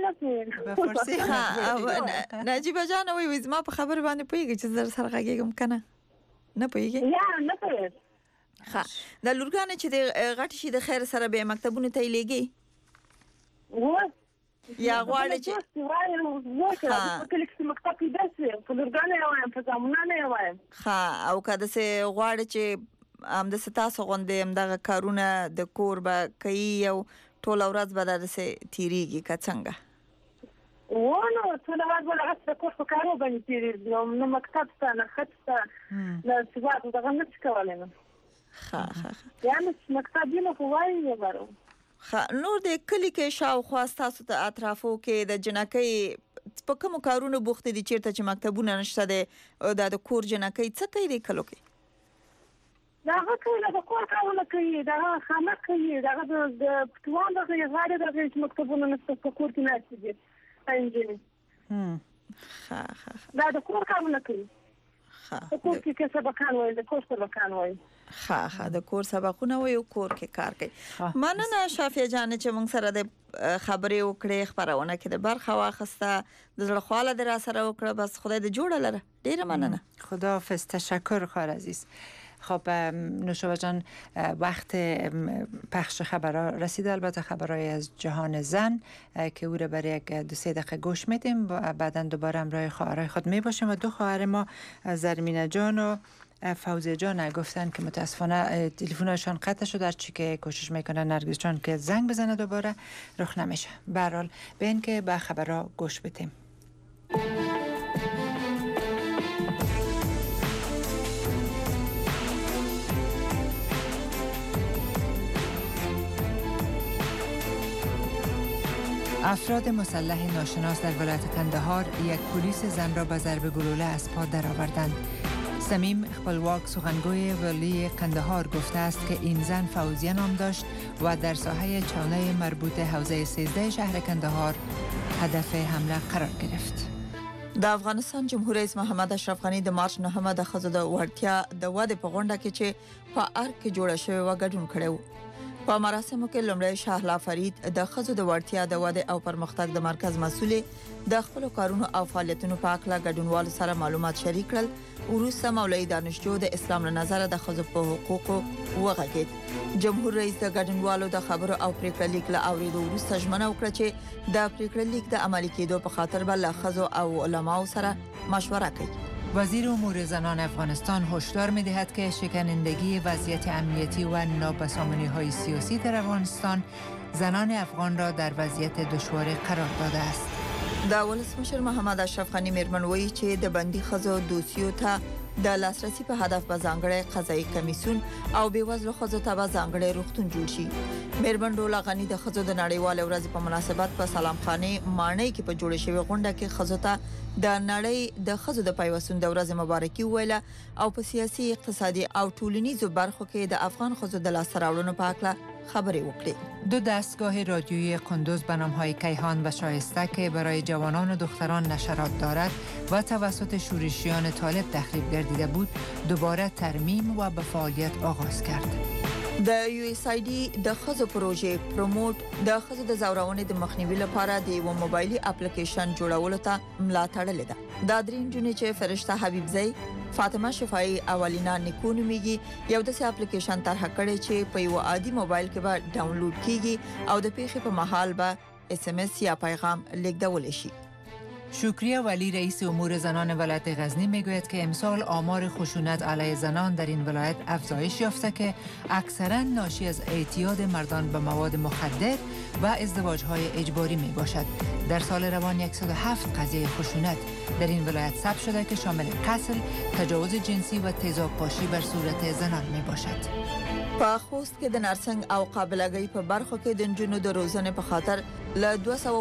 نجیبه جان وای زما په خبر باندې پویږي چې زر سره غږیږم کنه نه پویږي یا نه پویږي د لورګانې چې د غټ شي د خیر سره به مکتبونه ته لېږي یا غواړي چې وای نو کله چې مکتب کې درسي په لورګانې وایم په ځامونه نه وایم او کله چې غواړي چې ام د ستاسو غوندې دغه کارونه د کور به کوي او ټول ورځ به داسې تیریږي که څنګه ونه ټول ورځ به دغه د کور په کارو باندې تیریږي نو مکتب ته نه خط ته نه سواد دغه نه څه کولای نو یعنی مکتب یې نو وایي یو نور د کلی کې شاوخوا ستاسو ته اطرافو کې د جنکۍ په کوم کارونو بوخت دي چیرته چې مکتبونه نشته د کور جنکۍ څه کوي د کلو کې داغه ټول د کور کارونه کوي داغه خامه کوي داغه د پټوان دغه غاړه دغه مکتبونه نشته په کور کې نه دي انجینر دا د کور کارونه کوي د کور کې سبقان وایي د کور سبقان وایي د کور سبقونه وایي او کور کې کار کوي. مننه شافیه جان چې موږ سره د خبرې وکړې خبرونه کې د برخه واخسته د زړه خواله در سره وکړه. بس خدای دې جوړ لره. ډیره مننه. خداحافظ. تشکر خواهر عزیز. خب نوشابه جان وقت پخش خبرها رسیده، البته خبرهای از جهان زن که او را برای یک 2-3 دقیقه گوش میدیم و بعدا دوباره همراه خواهرای خود می باشیم و دو خواهر ما زرمینه جان و فوزیه جان گفتن که متاسفانه تلفنشان قطع شده، در چی که کوشش میکنن نرگس جان که زنگ بزنه دوباره رخ نمیشه. به هر حال به این که به خبرها گوش بدیم. افراد مسلح ناشناس در ولایت کندهار یک پلیس زن را به ضرب گلوله از پا درآوردند. سمیم خپلواک سخنگوی ولی کندهار گفته است که این زن فوزیه نام داشت و در ساحه چانه مربوط حوزه 13 شهر کندهار هدف حمله قرار گرفت. د افغانستان جمهور رئیس محمد اشرف غنی د مارچ 9 د خزو د وړتیا د واده په غونډه کې چې په ارګ کې جوړه شوې و ګډون کړو. په مراسمو کې لومړی شاهلا فرید د خزو د وړتیا د واده او پرمختګ د مرکز مسؤل د خپل کارونو او فعالیتونو په اړه ګډونوالو سره معلومات شریک کړل. وروسته مولوی دانشجو د اسلام له نظر د خزو په حقوقو وغږید. جمهور رئیس د ګډونوالو د خبرو او پریکړه لیک له اوریدو وروسته ژمنه وکړه چې د پریکړه لیک د عملي کېدو په خاطر بل خزو او علماو سره مشوره کوي. وزیر امور زنان افغانستان هشدار می‌دهد که شکنندگی وضعیت امنیتی و نابسامانی‌های سیاسی در افغانستان زنان افغان را در وضعیت دشواری قرار داده است. د ولسمشر محمد اشرف غنی میرمن وایي چې د بندي خزو دوسیو ته د لاسرسي په هدف به ځانګړی قضایي کمیسیون او بیوزلو خزو ته به ځانګړی روغتون جوړ شي. میرمن ډوله غنی د خزو د نړیوال ورځ په مناسبت په سلام خانه مانۍ کې په جوړ شوی غونډه کې خزو ته د نړۍ د خزو د پیوستون د ورځ مبارکي ویله او په سیاسي اقتصادي او ټولنیزو برخو کې د افغان خزو د لاس راوړنو په اړه خبری وکړي. دو دستگاه رادیویی قندوز به نام‌های کیهان و شایسته که برای جوانان و دختران نشرات دارد و توسط شورشیان طالب تخریب گردیده بود دوباره ترمیم و به فعالیت آغاز کرد. د USAID د خزو پروژې پروموټ د خزو د زورونې د مخنیوي لپاره د یو موبایلي اپلیکیشن جوړولو ته ملاتړ لیده. دا درین جونې چې فرشته حبیبزئی، فاطمه شفاعی او الینا نیکونو میږي یو د اپلیکیشن طرح کړی چې په یو عادي موبایل کې به ډاونلوډ کیږي او د پیښې په محل به SMS یا پیغام لیږدول شي. شکریه ولی رئیس امور زنان ولایت غزنی میگوید که امسال آمار خشونت علیه زنان در این ولایت افزایش یافته که اکثرا ناشی از اعتیاد مردان به مواد مخدر و ازدواج‌های اجباری می باشد. در سال روان 107 قضیه خشونت در این ولایت ثبت شده که شامل قتل، تجاوز جنسی و تیزاب‌پاشی بر صورت زنان می باشد. په خوست کې د نرسنګ او قابلګۍ په برخو کې د جنونو د روزنې په خاطر ل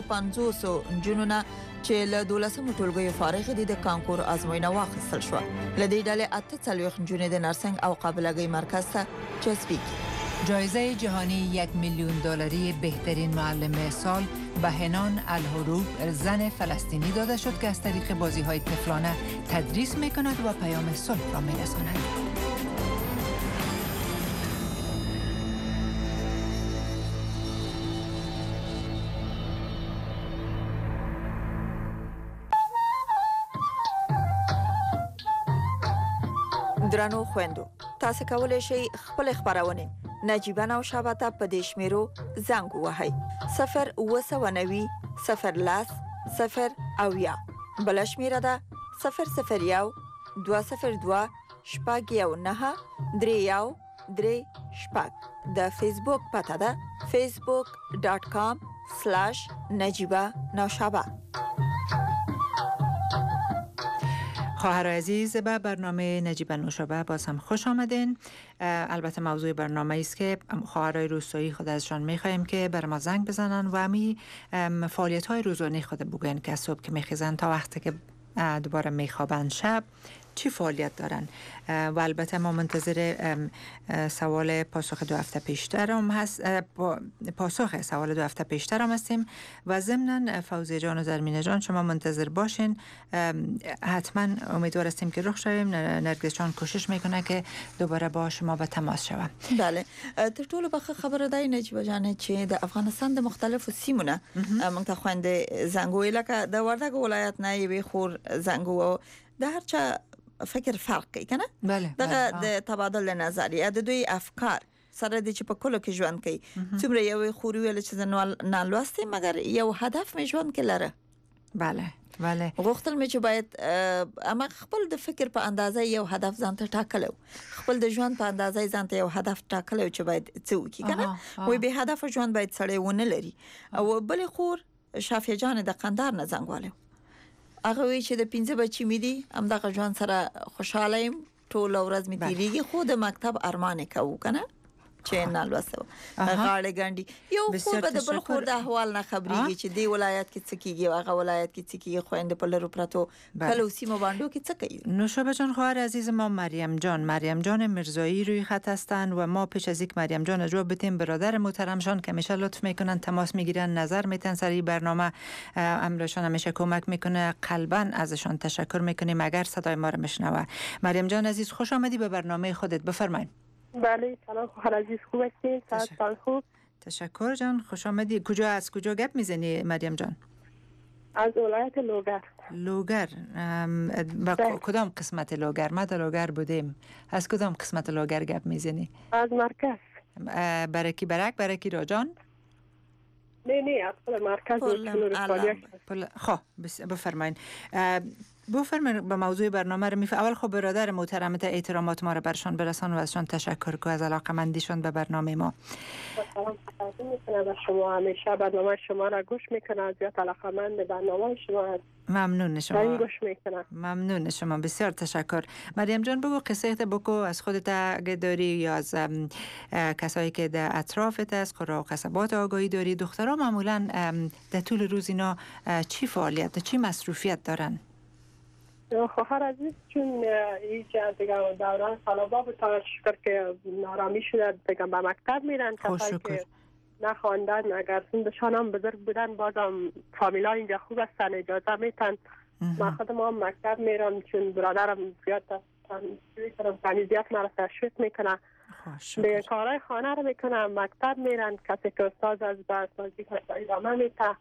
250 جنونو نه چې له 12 ټولګیو فارغ دي د کانکور ازموینه واخیستل شو. لدې ډلې 48 جنونو د نرسنګ او قابلګۍ مرکز ته جذبی. جایزه جهانی $1,000,000 بهترین معلم سال به هنان الحروب زن فلسطینی داده شد که از طریق بازی‌های طفلانه تدریس می‌کند و پیام صلح را می‌رساند. درنو خويندو، تاسو کولای شئ خپل خبرونه نجیبه نو شابته په دې شمیرو زنګ وهئ 0 0 0 او یا بل شمیره ده 001 202 شپږ یو نه درې یو درې شپږ. د فیسبوک پته ده facebook.com/najiba naushaba. خواهر عزیز، به برنامه نجیبه نوشابه باز هم خوش آمدین. البته موضوع برنامه است که خواهرای روستایی خود ازشان میخوایم که بر ما زنگ بزنن و همی فعالیت های روزانه خود بگوین که از صبح که میخیزن تا وقتی که دوباره میخوابن شب چی فعالیت دارن و البته ما منتظر سوال پاسخ 2 هفته پیشتر هم هست، پاسخ سوال 2 هفته پیشتر هم هستیم و ضمناً فوزیه جان و زرمینه جان شما منتظر باشین، حتما امیدوار هستیم که رخ شویم. نرگس جان کوشش میکنه که دوباره با شما به تماس شوم. بله تر ټولو به خبره ده نجیب جان چې د افغانستان د مختلفو سیمونه موږ ته خويندې زنګوي لکه د وردګ ولایت نه یوې خور زنګو د هر چا فکر فرق کوي کنه. بله دغه د تبادل نظر یا د دوی افکار سره د چې په کلو کې ژوند کوي. څومره یو خوري ویل چې نه لوستي مګر یو هدف می ژوند کې لره. بله بله غوښتل مې چې باید اما خپل د فکر په اندازه یو هدف ځان ته ټاکلو، خپل د ژوند په اندازه ځان ته یو هدف ټاکلو چې باید څه وکړي کنه. وې به هدف ژوند باید سړی ونه لري. او بل خور شافیه جان د قندار نه زنګواله هغه وی چې د 15 بچی مې دي هم د ژوند سره خوشاله يم، ټول ورځ مې تیریږي، خو د مکتب ارمان کوو کنه چې نه لوسو غاړه ګنډي یو خو به د بل خور د احوال نه خبريږي چې دی ولایت کې څه کیږي هغه ولایت کې څه کیږي، خويند په لرو پرتو کلو سیمو باندې کې څه کوي. نوشابه جان خواهر عزیز ما مریم جان مرزایی روی خط هستند و ما پیش از یک مریم جان رو بتیم برادر محترمشان که همیشه لطف میکنن تماس میگیرن نظر میتن سر این برنامه، امرشان همیشه کمک میکنه، قلبا ازشان تشکر میکنیم اگر صدای ما رو میشنوه. مریم جان عزیز خوش آمدی به برنامه خودت، بفرمایید. بله سلام خواهر عزیز، خوب هستین؟ سال خوب. تشکر جان، خوش آمدی. از کجا گپ میزنی مریم جان؟ از ولایت لوگر. لوگر کدام قسمت لوگر؟ ما در لوگر بودیم. از کدام قسمت لوگر گپ میزنی؟ از مرکز. برکی برکی راجان؟ نه از مرکز. خب بفرمایید. بفرمایید به موضوع برنامه رو اول خب برادر محترمت احترامات ما رو برشان برسان و ازشان تشکر کنم از علاقه‌مندیشان به برنامه ما. سلام میکنم شما، همیشه برنامه شما را گوش میکنم، زیاد علاقه‌مند به برنامه شما هست. ممنون شما. گوش میکنم. ممنون شما، بسیار تشکر. مریم جان بگو قصه بگو از خودت اگه داری یا از کسایی که در اطرافت است، قرا و قصبات آگاهی داری. دخترها معمولا در طول روز اینا چی فعالیت، چی مصروفیت دارن؟ خواهر عزیز چون اینجا دیگه دوران طلبا بود تا شکر که نارامی شده دیگه به مکتب میرن، کسایی که نخواندن اگر سندشان هم بزرگ بودن بازم فامیلا اینجا خوب هستن اجازه میتن. من خودم هم مکتب میرم چون برادرم زیاد تمیزیت مرا تشویق میکنه، به کارهای خانه رو میکنم، مکتب میرن، کسی که استاد از بازی ادامه میته.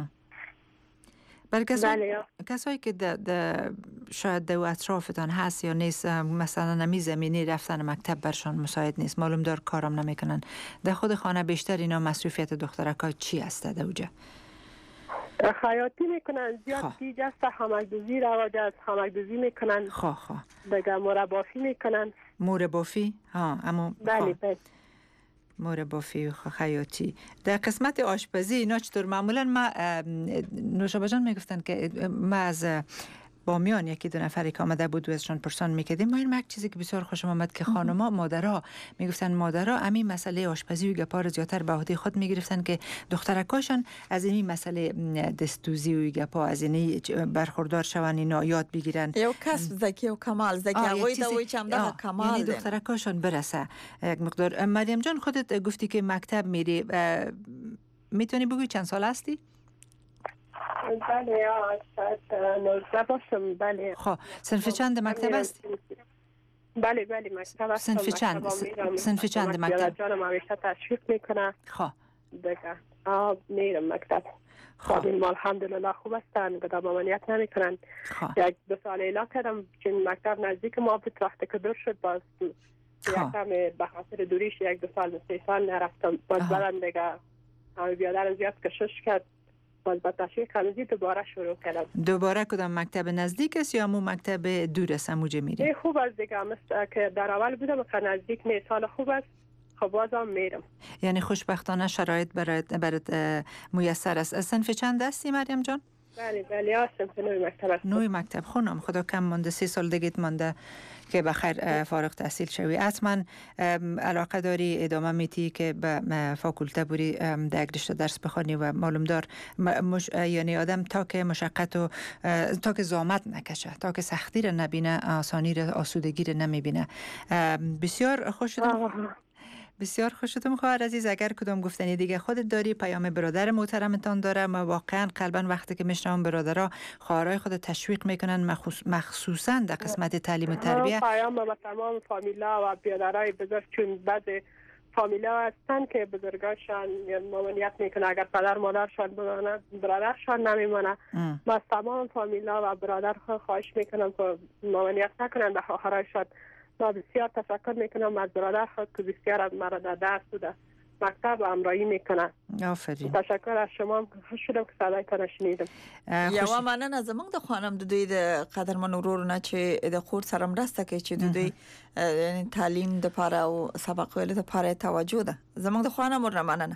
برای کسایی که شاید در اطرافتان هست یا نیست، مثلا نمی زمینی رفتن مکتب برشان مساعد نیست، معلوم دار کارم نمیکنن، در خود خانه بیشتر اینا مصروفیت دخترکا چی هست در اوجه؟ خیاطی میکنن، زیاد دیج است، خامک‌دوزی رواج است، خامک‌دوزی میکنن، دیگه مربافی میکنن. مربافی؟ اما بله بله مور بافی و خیاطی. در قسمت آشپزی اینا چطور؟ معمولا ما نوشابه جان میگفتن که ما از بامیان یکی دو نفری که آمده بود و ازشان پرسان میکردیم، ما این یک چیزی که بسیار خوشم آمد که خانما مادرها میگفتن مادرها همین مسئله آشپزی و گپا رو زیاتر به عهده خود میگرفتن که دخترکاشان از این مسئله دستوزی و گپا از این برخوردار شون، اینا یاد بگیرن. یو کسب زکی و کمال زکی اوی دوی چم ده کمال، یعنی دخترکاشان برسه یک مقدار. مریم جان خودت گفتی که مکتب میری، میتونی بگوی چند سال هستی؟ بله شاید 19 باشم. بله. خب صنف چند مکتب است؟ بله مکتب است. صنف چند مکتب؟ جانم همیشه تشویق میکنه. خب دیگه میرم مکتب. خب این الحمدلله خوب هستن، گدا ممانعت نمیکنن. یک 2 سال اعلام کردم چون مکتب نزدیک ما بود، وقتی که دور شد باز یکم به خاطر دوریش 1-2 سال 3 سال نرفتم، باز بعدم دیگه بیادرم زیاد کشش کرد، باز با تشویق کامزی دوباره شروع کردم. دوباره کدام مکتب نزدیک است یا مو مکتب دور است موجه میری؟ خوب است دیگه، مثل که در اول بودم که نزدیک نیست، حالا خوب است، خب بازم میرم. یعنی خوشبختانه شرایط برات میسر است. صنف چند هستی مریم جان؟ بله هستم که نوی مکتب هستم. نوی مکتب خونم خدا کم مانده 3 سال دیگه مانده که بخیر فارغ تحصیل شوی. حتما علاقه داری ادامه میتی که به فاکولته بری در رشته درس بخونی و معلوم دار یعنی آدم تا که مشقت و تا که زحمت نکشه، تا که سختی رو نبینه، آسانی رو، آسودگی رو نمیبینه. بسیار خوش شدم. بسیار خوش شدم خواهر عزیز. اگر کدام گفتنی دیگه خودت داری، پیام برادر محترمتان داره. ما واقعا قلبا وقتی که میشنم برادرها خواهرای خود تشویق میکنن، مخصوصا در قسمت تعلیم و تربیه. پیام به تمام فامیلا و برادرای بزرگ، چون بعض فامیلا هستن که بزرگاشان مامانیت میکنه، اگر پدر مادرشان بمانه برادرشان نمیمانه. ما تمام فامیلا و برادر خواهش میکنم که مامانیت نکنن به خواهرایشان. ما بسیار تشکر میکنم از برادر خود که بسیار از مرا در درس و در مکتب و همراهی میکنن. آفرین. تشکر از شما. خوش شدم که صدایتان شنیدم. یا منن از زمان د خانم د دوی د قدرمن ورور نه چې د خور سره مرسته کوي چې د دوی تعلیم د پاره او سبق ویل د پاره توجه ده. زمان د خانم ورنه مننه.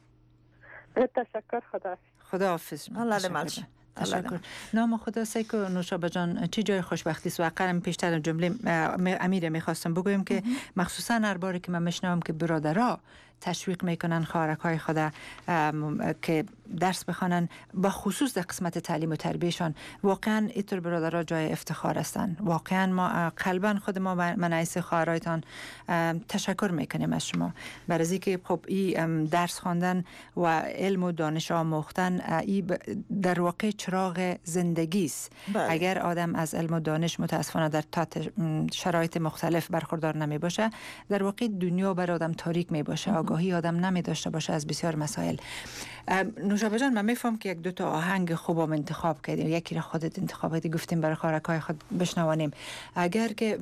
تشکر. خدا حافظ. الله دې مل شه. تشکر. نام خدا سیکو نوشابه جان، چی جای خوشبختی است؟ واقعا پیشتر جمله امیر میخواستم بگویم که مخصوصا هر باری که من میشنوم که برادرها تشویق میکنن خواهرکای خود که درس بخوانن، با خصوص در قسمت تعلیم و تربیهشان، واقعا اینطور برادرها جای افتخار هستند. واقعا ما قلبا خود ما منعیس خواهرایتان تشکر میکنیم از شما برای از اینکه خب این درس خواندن و علم و دانش آموختن این در واقع چراغ زندگی است. اگر آدم از علم و دانش متاسفانه در شرایط مختلف برخوردار نمی باشه، در واقع دنیا بر آدم تاریک می باشه، آگاهی آدم نمی داشته باشه از بسیار مسائل. نوشابه جان، من میفهم که 1-2 تا آهنگ خوبم انتخاب کردیم، یکی را خودت انتخاب کردی، گفتیم برای خواهرکای خود بشنوانیم. اگر که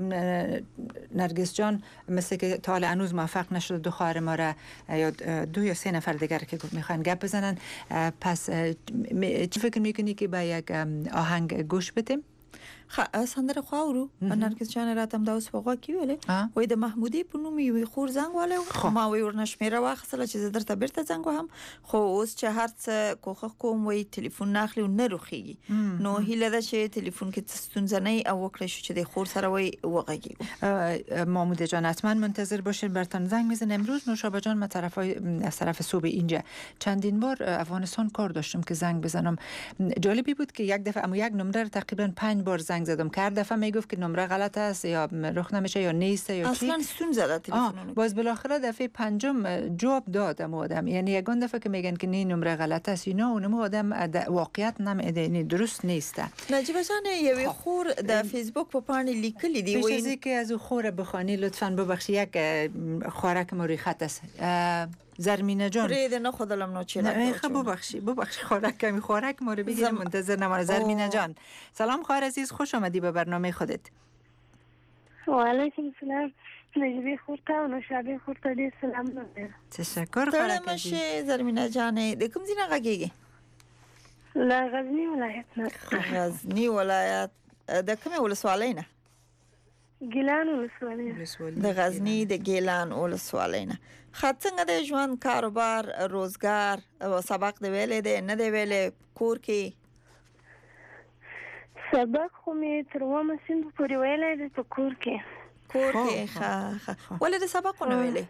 نرگس جان مثل که تا حالا هنوز موفق نشده 2 خواهر ما را یا 2 یا 3 نفر دیگر که میخوان گپ بزنن، پس چی فکر میکنی که با یک آهنگ گوش بدیم؟ سندره خواورو نرگس جان راتم دا اوس په غوا کې ویلې وای د محمودي په نوم یو خور زنګ والے ما وی ورنشمیره واخصله چې درته بیرته زنګ وهم، خو اوس چې هر څه کوخه کوم وی ټلیفون ناخلی و نه روخیږي. نو هیله ده چې ټلیفون کې ستونزه نه او وکړي شو چې د خور سره وی وغږی. محمود جان حتما منتظر باشین، براتون زنگ میزنم. امروز نوشابه جان از طرف صوب اینجا چندین بار افغانستان کار داشتم که زنگ بزنم. جالبی بود که یک دفعه یک نمره تقریبا 5 بار زنگ زدم که هر دفعه میگفت که نمره غلط است یا رخ نمیشه یا نیست یا چی. اصلا ستونزه داره تلفن. باز بالاخره دفعه 5م جواب دادم آدم، یعنی یگان دفعه که میگن که نه نمره غلط است اینا اونم آدم واقعیت نمیده، یعنی درست نیست. نجیب جان یوی خور در فیسبوک په پاڼې لیکلی دی وای چیزی که از خور بخوانی لطفاً ببخشید، یک خوراک مریخت است. زرمینه جان رید نه خودم نو چی نه ببخشید خوراک ما رو بگیریم منتظر نمونه. زرمینه جان سلام خواهر عزیز، خوش آمدی به برنامه خودت. و علیکم السلام. نجیبی خورتا و نوشابه خورتا دی سلام نده. تشکر خواهر عزیز. زرمینه جان د کوم ځای غږیږي؟ لا غزنی ولایت نه. غزنی ولایت د کومه ولسوالۍ نه؟ ګیلان ولسوالۍ. د غزنی د ګیلان ولسوالۍ نه. څنګه د ژوند، کاروبار، روزګار او سبق دی ویلې دی نه دی ویلې کور کې؟ سبق خو می تر ومه سند پورې ویلې دی په کور کې. ولې د سبق نه ویلې؟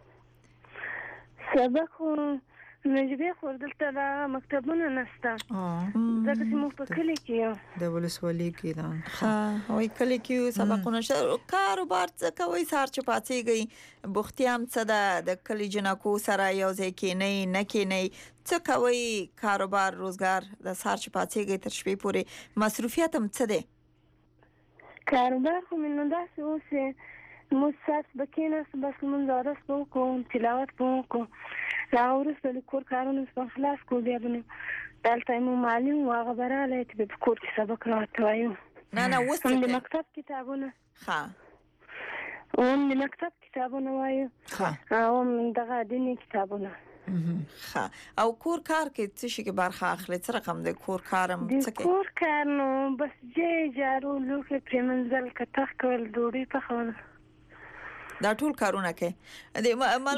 سبق نجیبه خو دلته د مکتبونه نشته، ځکه چې موږ په کلی کې یو د ولسوالۍ کې ده. وای کلی کې سبقونه شته. کاروبار څه کوي؟ سار چې پاتېږي بوختیام څه ده د کلی جنکو سره یو ځای کې نه کې څه کوي؟ کاروبار روزګار د سار چې پاتېږي تر شپې پورې مصروفیت هم څه دی؟ کاروبار خو مې داسې اوس موږ ساعت بکیناست بس لمونځ اودس به وکړو، تلاوت به وکړو، هغه وروسته د کور کارونه به خلاص کړو، بیا به دلته مو معلم و هغه به راغلی چې به په کور کې سبق راته وایو. نه اوس هم د مکتب کتابونه هم د مکتب کتابونه وایو او هم دغه دیني کتابونه. او کور کار کې څه شي کې برخه اخلي؟ څه رقم د کور کارم څه کې؟ کور کار نو بس جارو لوښي پرېمنځل، کتغ کول، ډوډۍ پخول. دا ټول کارونه کوي د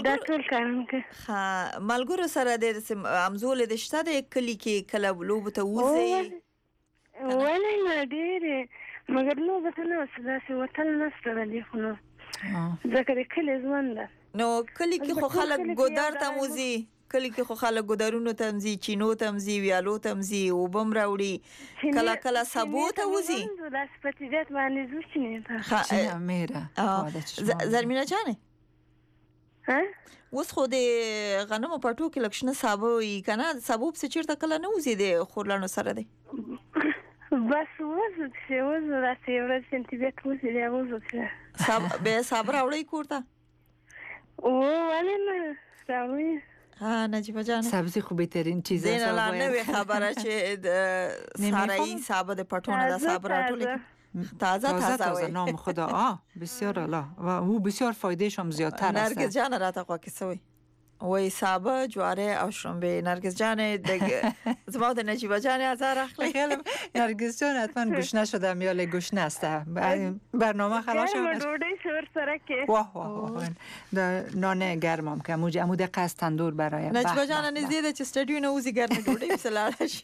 ملګرو سره د امزول د شته د کلی کې کله لوب ته وځي ولې نه ډېرې مګر لوب ته نه وسه وتل نشته دی خو نو ځکه د کلی ژوند نو کلی کې خو خلک ګودر ته وځي کلی کې خو خلک ګودرونو ته وځي چینو ته وځي ویالو ته وځي او بم راوړي کله سبو ته وځي د سپتیجات باندې زوښنه ها میرا زرمینه جانه ها وس خو د غنمو پټو کې لکشنه سابو یې کنه سابو په چیرته کله نه وځي د خورلانو سره دی بس وځي چې وځي راځي ورځ سنتیبت وځي دی وځي به صبر اوري کوړه او ولې نه راوي نجیبه جان سبزی خو بهترین چیز است زین الان نوی خبره چې سارایی صاحب د پټونه د صبر ټول تازه نام خدا بسیار عالی و او بسیار فایده شم زیادتر است نرگس جان را تا خو کیسوی وای صاحب جواره او شنبه نرگس جان زما د نجیبه جان ازار اخلی نرگس جان حتما گوشنه شده میال گوشنه است برنامه خلاص شد دوډی شور سره کې واه نان گرمم که عمود قصد تندور برای نجیبه جان نزدیده چې استودیو نه وزي ګرمه ډوډۍ وسلاړه شي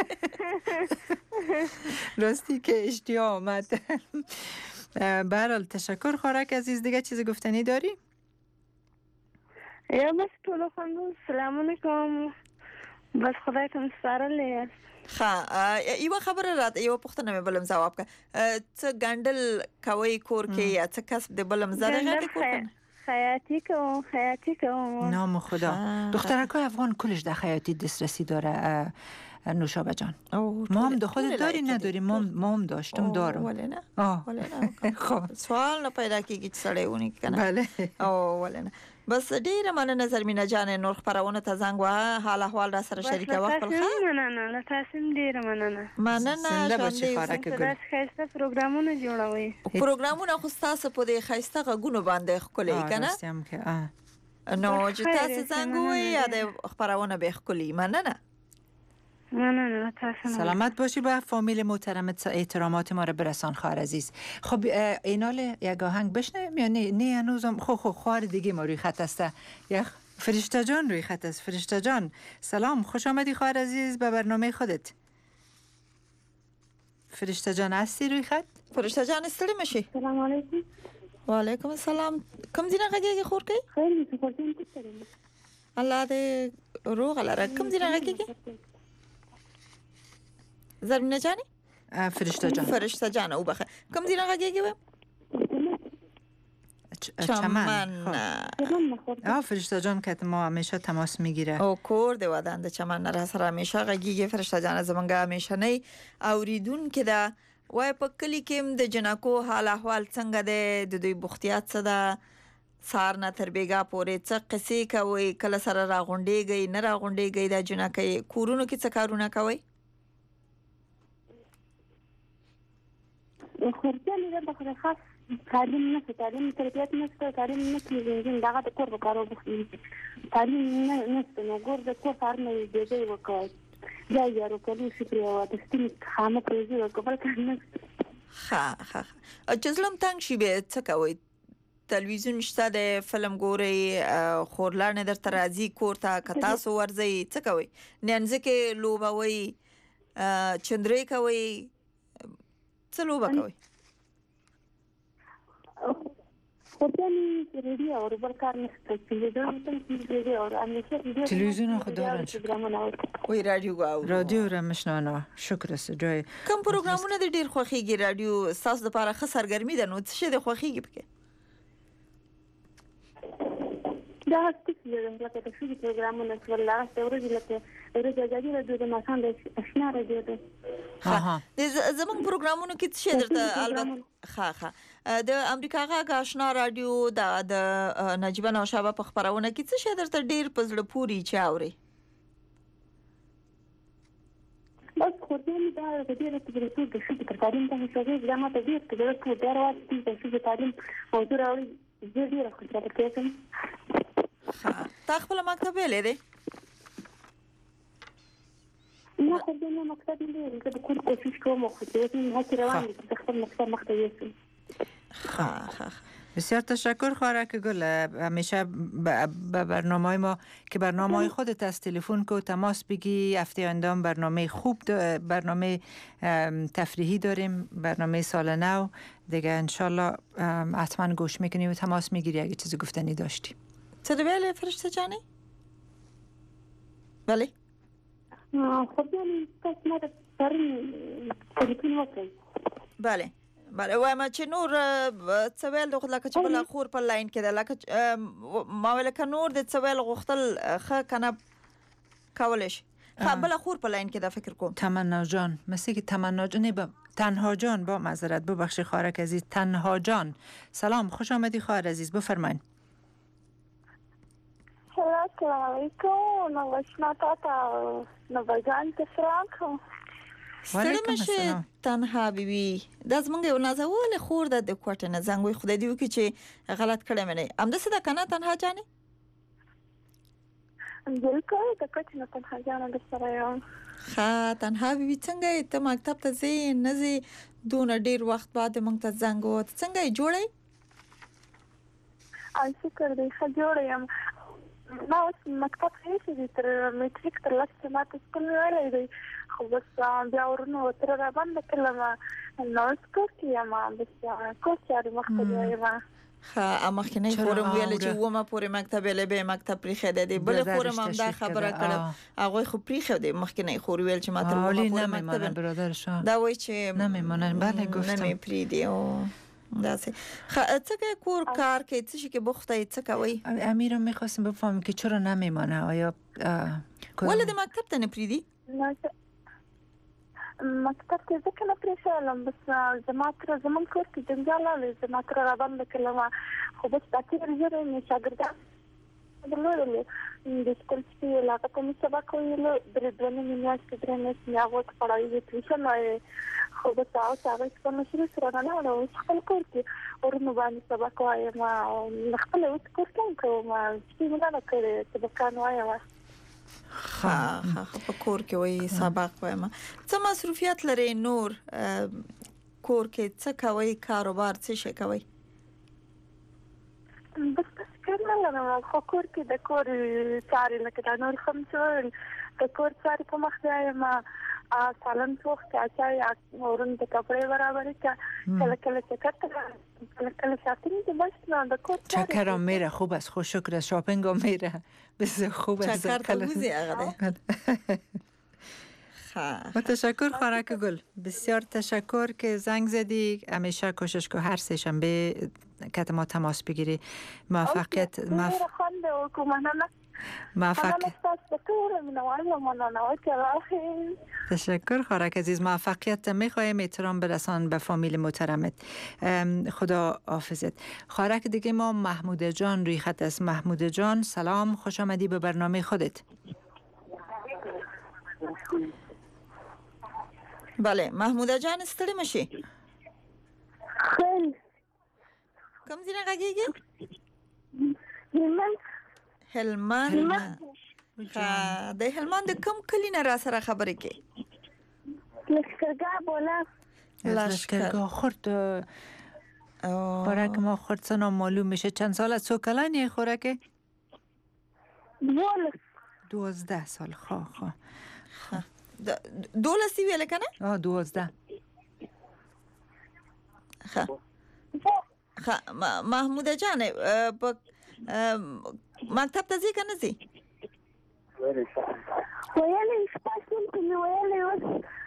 راستی که اشتیا آمد برحال تشکر خوراک عزیز دیگه چیز گفتنی داری؟ یا بس ټول خوندو سلام علیکم بس خدایتون سپارلې یو خبره راته یو پوښتنه مې بلم جواب کا څه ګندل کوي کور کې یا څه کسب د بلم زره غټ کور خیاطی کوم نام خدا دخترکای افغان کلش در خیاطی دسترسی داره نوشابه جان ما هم دو خودت داری نداری ما هم داشتم دارم ولی نه خب سوال نه پیدا کیږي چې سړی ونی کنه بله ولی نه بس ډیره مننه زرمینه جان نور خبرونه ته زنګ وه حال احوال را سره شریکه وخت خپل مننه تاسو ډیره مننه زنده باشی خوراک ګل تاسو خسته پروګرامونه جوړوي پروګرامونه خو تاسو په دې خسته غونو باندې خولې کنه نو چې تاسو زنګ وي یا د خبرونه به خولې مننه سلامت باشی به فامیل محترمت احترامات ما رو برسان خواهر عزیز خب اینال یک آهنگ بشنویم یا نه هنوزم خواهر دیگه ما روی خط است یک فرشته جان روی خط است فرشته جان سلام خوش آمدی خواهر عزیز به برنامه خودت فرشته جان هستی روی خط فرشته جان استری میشی سلام علیکم و علیکم السلام کم زینا غږی خور کوي خیلی څه کوم الله دې روغ لره کم زینا غږی زرمینه جانی فرشته جان او بخیر کم زینا غږی و چمن فرشته جان که ما همیشه تماس میگیره او کور دی ودان د چمن را سره همیشه غږیږي فرشته جان زمونږه همیشه نه اوریدون کې دا وای په کلی کې د جنکو حال احوال څنګه دی د دوی بوختیات څه ده سار نه تر بیګا پورې څه قصې کوي کله سره راغونډيږي نه راغونډيږي د جنکې کورونو کې څه کارونه کوي خرجه نه ده خو خاص تعلیم نه تعلیم تربیت نه تعلیم نه کیږي دغه د کور وکړو تعلیم نه نو ګور د کور کار نه دی وکړ یا یارو کلی فکر او د ستنی خامه پروژه وکړه کنه اجازه تنگ شي به څه کوي تلویزیون شته د فلم ګوري خورلانه در ترازی کوړه کتا سو ورځي څه کوي ننځ کې لوبوي چندري کوي څه لوبه کوي رادیو او برکار نشته تلویزیون خدا وی رادیو را مشنانا شکر است جای کوم پروګرامونه د ډیر خوخيږي رادیو ساس د لپاره خه سرګرمي ده نو څه د خوخيږي پکې دا هڅه لکه د فزیک پروګرامونه ولله ورځي لکه ورځي د ماشان د اشنا رادیو ده زموږ پروګرامونو کې څه درته البته د امریکا غا آشنا رادیو د نجیبه نوشابه په خبرونه کې څه درته ډیر پزړه پوری چاوري بس خو دې دا د دې لپاره چې د فزیک تعلیم ته هیڅ ځای نه دی چې د دروازې د فزیک تعلیم موضوع راوړي ډیر خوشاله کېږم تا خپل مکتب لري نه خو دې مکتب لري چې د کور کوشش کوم خو دې نه روان دي چې خپل مکتب مخته یې بسیار تشکر خوارک گل. همیشه به برنامه ما که برنامه خودت از تلفن کو تماس بگی. هفته آینده برنامه خوب برنامه تفریحی داریم، برنامه سال نو دیگه انشالله حتما گوش میکنی و تماس میگیری اگه چیزی گفتنی داشتی. چه بله فرشته جانی؟ بله خب یعنی قسمت برای تلفن وکړئ. بله وایم چې نور څه ویل د لکه چې بل خور په لاین کې ده، لکه ما ویل که نور د څه ویل غوښتل ښه کنه کولی شي. بل خور په لاین کې ده فکر کوم. تمنا جان مثل که تمنا جان تنها جان با معذرت ببخشی خوارک عزیز. تنها جان سلام، خوش آمدی خواهر عزیز، بفرمایید. السلام علیکم. نو وشنا تا نو بجان تفراکم. ستړی مشه تنها بیبي د زمونږ یو نازول خور د کوټه نه زنګ وي خدای دی وکړي چې غلط کړی مې نه ام د څه د کنه تنها جانې بالکل د کوټه نه تنها جانې د سره یم. ها تنها بیبي څنګه ته مکتب ته ځې نه ځې دونه ډیر وخت بعد موږ ته زنګ وت څنګه یې جوړې؟ شکر دی ښه جوړ یم. ما اوس مکتب هیڅ تر میټریک تر لاسه ماته سکول ویلی دی خو بس بیا ورونه وتره را باندې کړلم نو اوس کور کې یم بس کور چارې مخته یم. ښه مخکنی خورم ویل چې ومه پورې مکتب ویلی به یې مکتب پرېښی دی بلې خورم هم دا خبره کړم هغوی خو پرېښودی مخکنی خور ویل چې ما تر ومه پورې مکتب دا وایي چې بله گفتم نه مې پرېږدي داسې. څه کور کار کې څه شي کې بخته څه کوي؟ امیرم میخواستم بفهمم که چرا نمیمانه آیا ولی د مکتب ته نه پرېږدي؟ مکتب ته ځکه نه پرېښودلم بس زموږ کور کې جنجال راغلی زما تره رابنده کړلم خو بس دا تېر ژر مې شاګردان درلودلې د سکول چې هغه ته مې سبق ویلو دوه نیمې میاشتې درې میاشتې مې هغو ته پړاوي د ټیوشن وایې خو بس اوس هغه چې په مشري سره رانه اوس خپل کور کې ورونو باندې سبق وایم خپله اوس کور کې هم کوم سپي مې نه کړی سبقان وایم. ښه په کور کې وایي سبق وایم. څه مصروفیت لري نور کور کې څه کوئ کاروبار څه شی کوئ؟ بس کار نه لرم خو کور کې د کور چارې لکه دا نور هم څه د کور چارې په مخ بیایم سالن پوخت اچای ورون د کپڑے برابر کا کله کله چکر کله کله شاپینگ د بس نه د کور چکرم میره خوب است خوش شکر است شاپینگم میره بسیار خوب است چکر تلویزی آقا تشکر خوارک گل بسیار تشکر که زنگ زدی همیشه کوشش کو هر سه شنبه که ما تماس بگیری موفقیت تشکر خوارک عزیز موفقیت میخوایم احترام برسان به فامیل محترمت خدا حافظت. خوارک دیگه ما محمود جان روی خط است. محمود جان سلام خوش آمدی به برنامه خودت. بله محمود جان ستړي مشي خیلی کوم ځای غږیږي؟ هلمند د هلمند کوم کلی نه را سره خبرې کې؟ لشکرگاه بالا لشکرگاه خورد خوراک ما خورد سنا معلوم میشه چند سال از سوکلانی خوراکه؟ 12 سال خواه 12 ویل کنه؟ 12 محمود جان مکتب ته ځې کنه ځې؟ ویلې شپږم کې مې ویلې اوس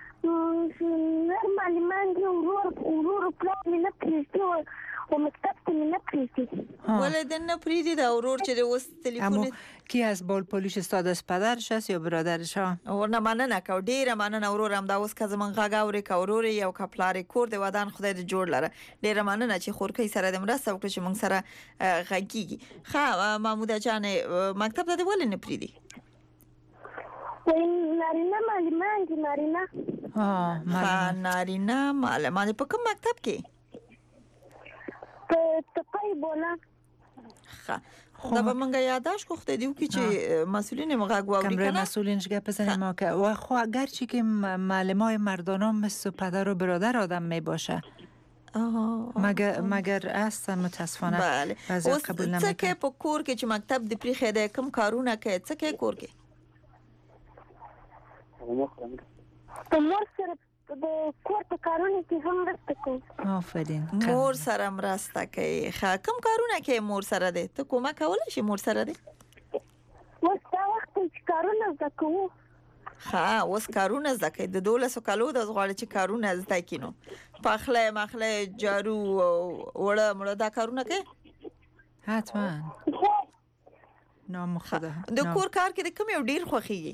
نرمالي مانګې ورور پلار مې نه پرېږدي و مکتب ته مې نه پرېږدي. ولې دې نه پرېږدي دا ورور چې اوس تلیفون کی از بال پولیش استاد است پدرش است یا برادرش ها؟ ورنه مننه کو ډیره مننه ورور هم دا اوس که زمون غږ اوري که ورور یو که پلار کور د ودان خدای دې جوړ لره ډیره مننه چې خورکۍ سره د مرسته وکړي چې موږ سره غږیږي. ښه محمود جان مکتب ته دې ولې نه پرېږدي؟ نارینه معلمان دي نارینه نارینه معلمان په کوم مکتب کې؟ په تپای بولا. ښه دا به منگه یاداش گفته دیو که چه مسئولین مغاق واوری کنه؟ کمره مسئولینش گپ بزنیم ما که و خو اگرچه که معلمای مردانم مثل پدر و برادر آدم می باشه مگر است متاسفانه بله. بعضی قبول نمیکنن. څه کې په کور کې چې مکتب د پریخه ده کوم کارونه کوي څه کې کور کې؟ په مور سره د کور په کارونه کې هم مرسته کوي. آفرین. مور سره مرسته کوي. کوم کارونه کوي مور سره ده؟ ته کومه کولای شي مور سره ده؟ اوس دا وخت چې کارونه زده کوو. اوس کارونه زده کوي. د 12 کالو د غواړي چې کارونه زده کینو. پخله مخله جارو وړه مړه دا کارونه کوي؟ حتما. نام خدا. د کور کار کې د کوم یو ډیر خوخیږي؟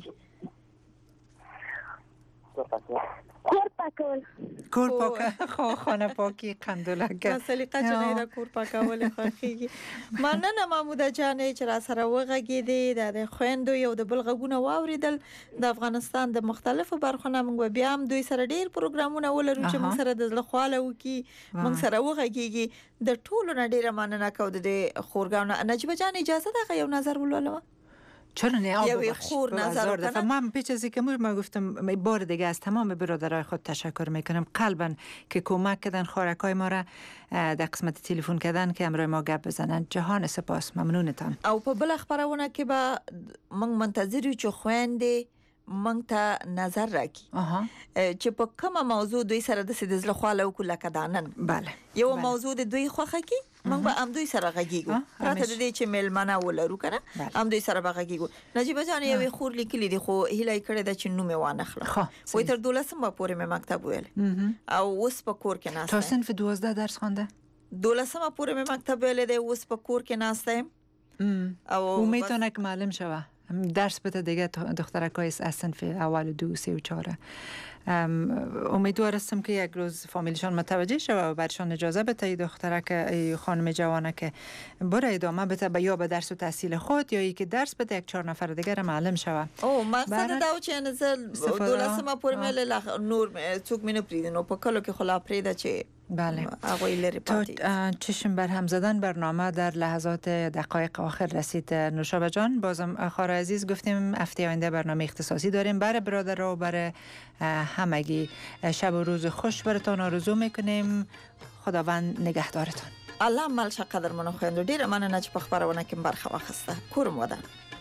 کور پاکول خانه پاکی قندولک سلیقه چې نه کور پاکول خوخیږي. مننه محموده جان چې را سره وغږیدې د خويندو یو د بل غږونه واوریدل. د افغانستان د مختلفو برخو نه موږ بیا هم دوی سره ډیر پروګرامونه ولرو چې موږ سره د خواله وکي موږ سره وغږیږي. د ټولو نه ډیره مننه کوم د خورګاونه نجیب جان اجازه ده یو نظر ولولم. چرا نه یه خور نظر کنم. من پیش از اینکه ما گفتم بار دیگه از تمام برادرای خود تشکر میکنم قلبا که کمک کردن خوارکای ما را در قسمت تلفن کردن که امروز ما گپ بزنن. جهان سپاس ممنونتان. او په بل خبرونه کې به موږ منتظر یو چې خويندې موږ ته نظر راکړي چې په کومه موضوع دوی سره د سیدزله خواله وکړه کدانن. بله یو موضوع د دوی خوخه کی موږ به هم دوی سره غږیږو. پرته د دې چې ملمنه ولرو کنه هم دوی سره به غږیږو. نجیب جان یو خور لیکلی دی خو هیله کړې د چې نوم وانه خله. وای تر 12 پورې مې مکتب ویل او اوس په کور کې ناسته. تا صنف 12 درس خوانده؟ 12 پورې مې مکتب ویل دی اوس په کور کې ناسته. او امیدوارم که معلم شوه. درس بده دیگه دخترکای از صنف اول 2 3 و 4. امیدوارم که یک روز فامیلشان متوجه شود و برشان اجازه بده دخترک خانم جوانه که بره ادامه بده یا به درس و تحصیل خود یا که درس بده 4 نفر دیگر معلم شود. مقصد دا چې نزل 12 پورې مې نور څوک مې نه پریدنو په کلو کې خلا پریده چې بله. تا چشم بر هم زدن برنامه در لحظات دقایق آخر رسید. نوشابه جان بازم خار عزیز گفتیم هفته آینده برنامه اختصاصی داریم برای برادرها و برای همگی. شب و روز خوش براتون آرزو میکنیم. خداوند نگهدارتان. الله مل شقدر منو خويندو ډیره مننه چې په خبرونه کې برخه واخسته. کورم ودان.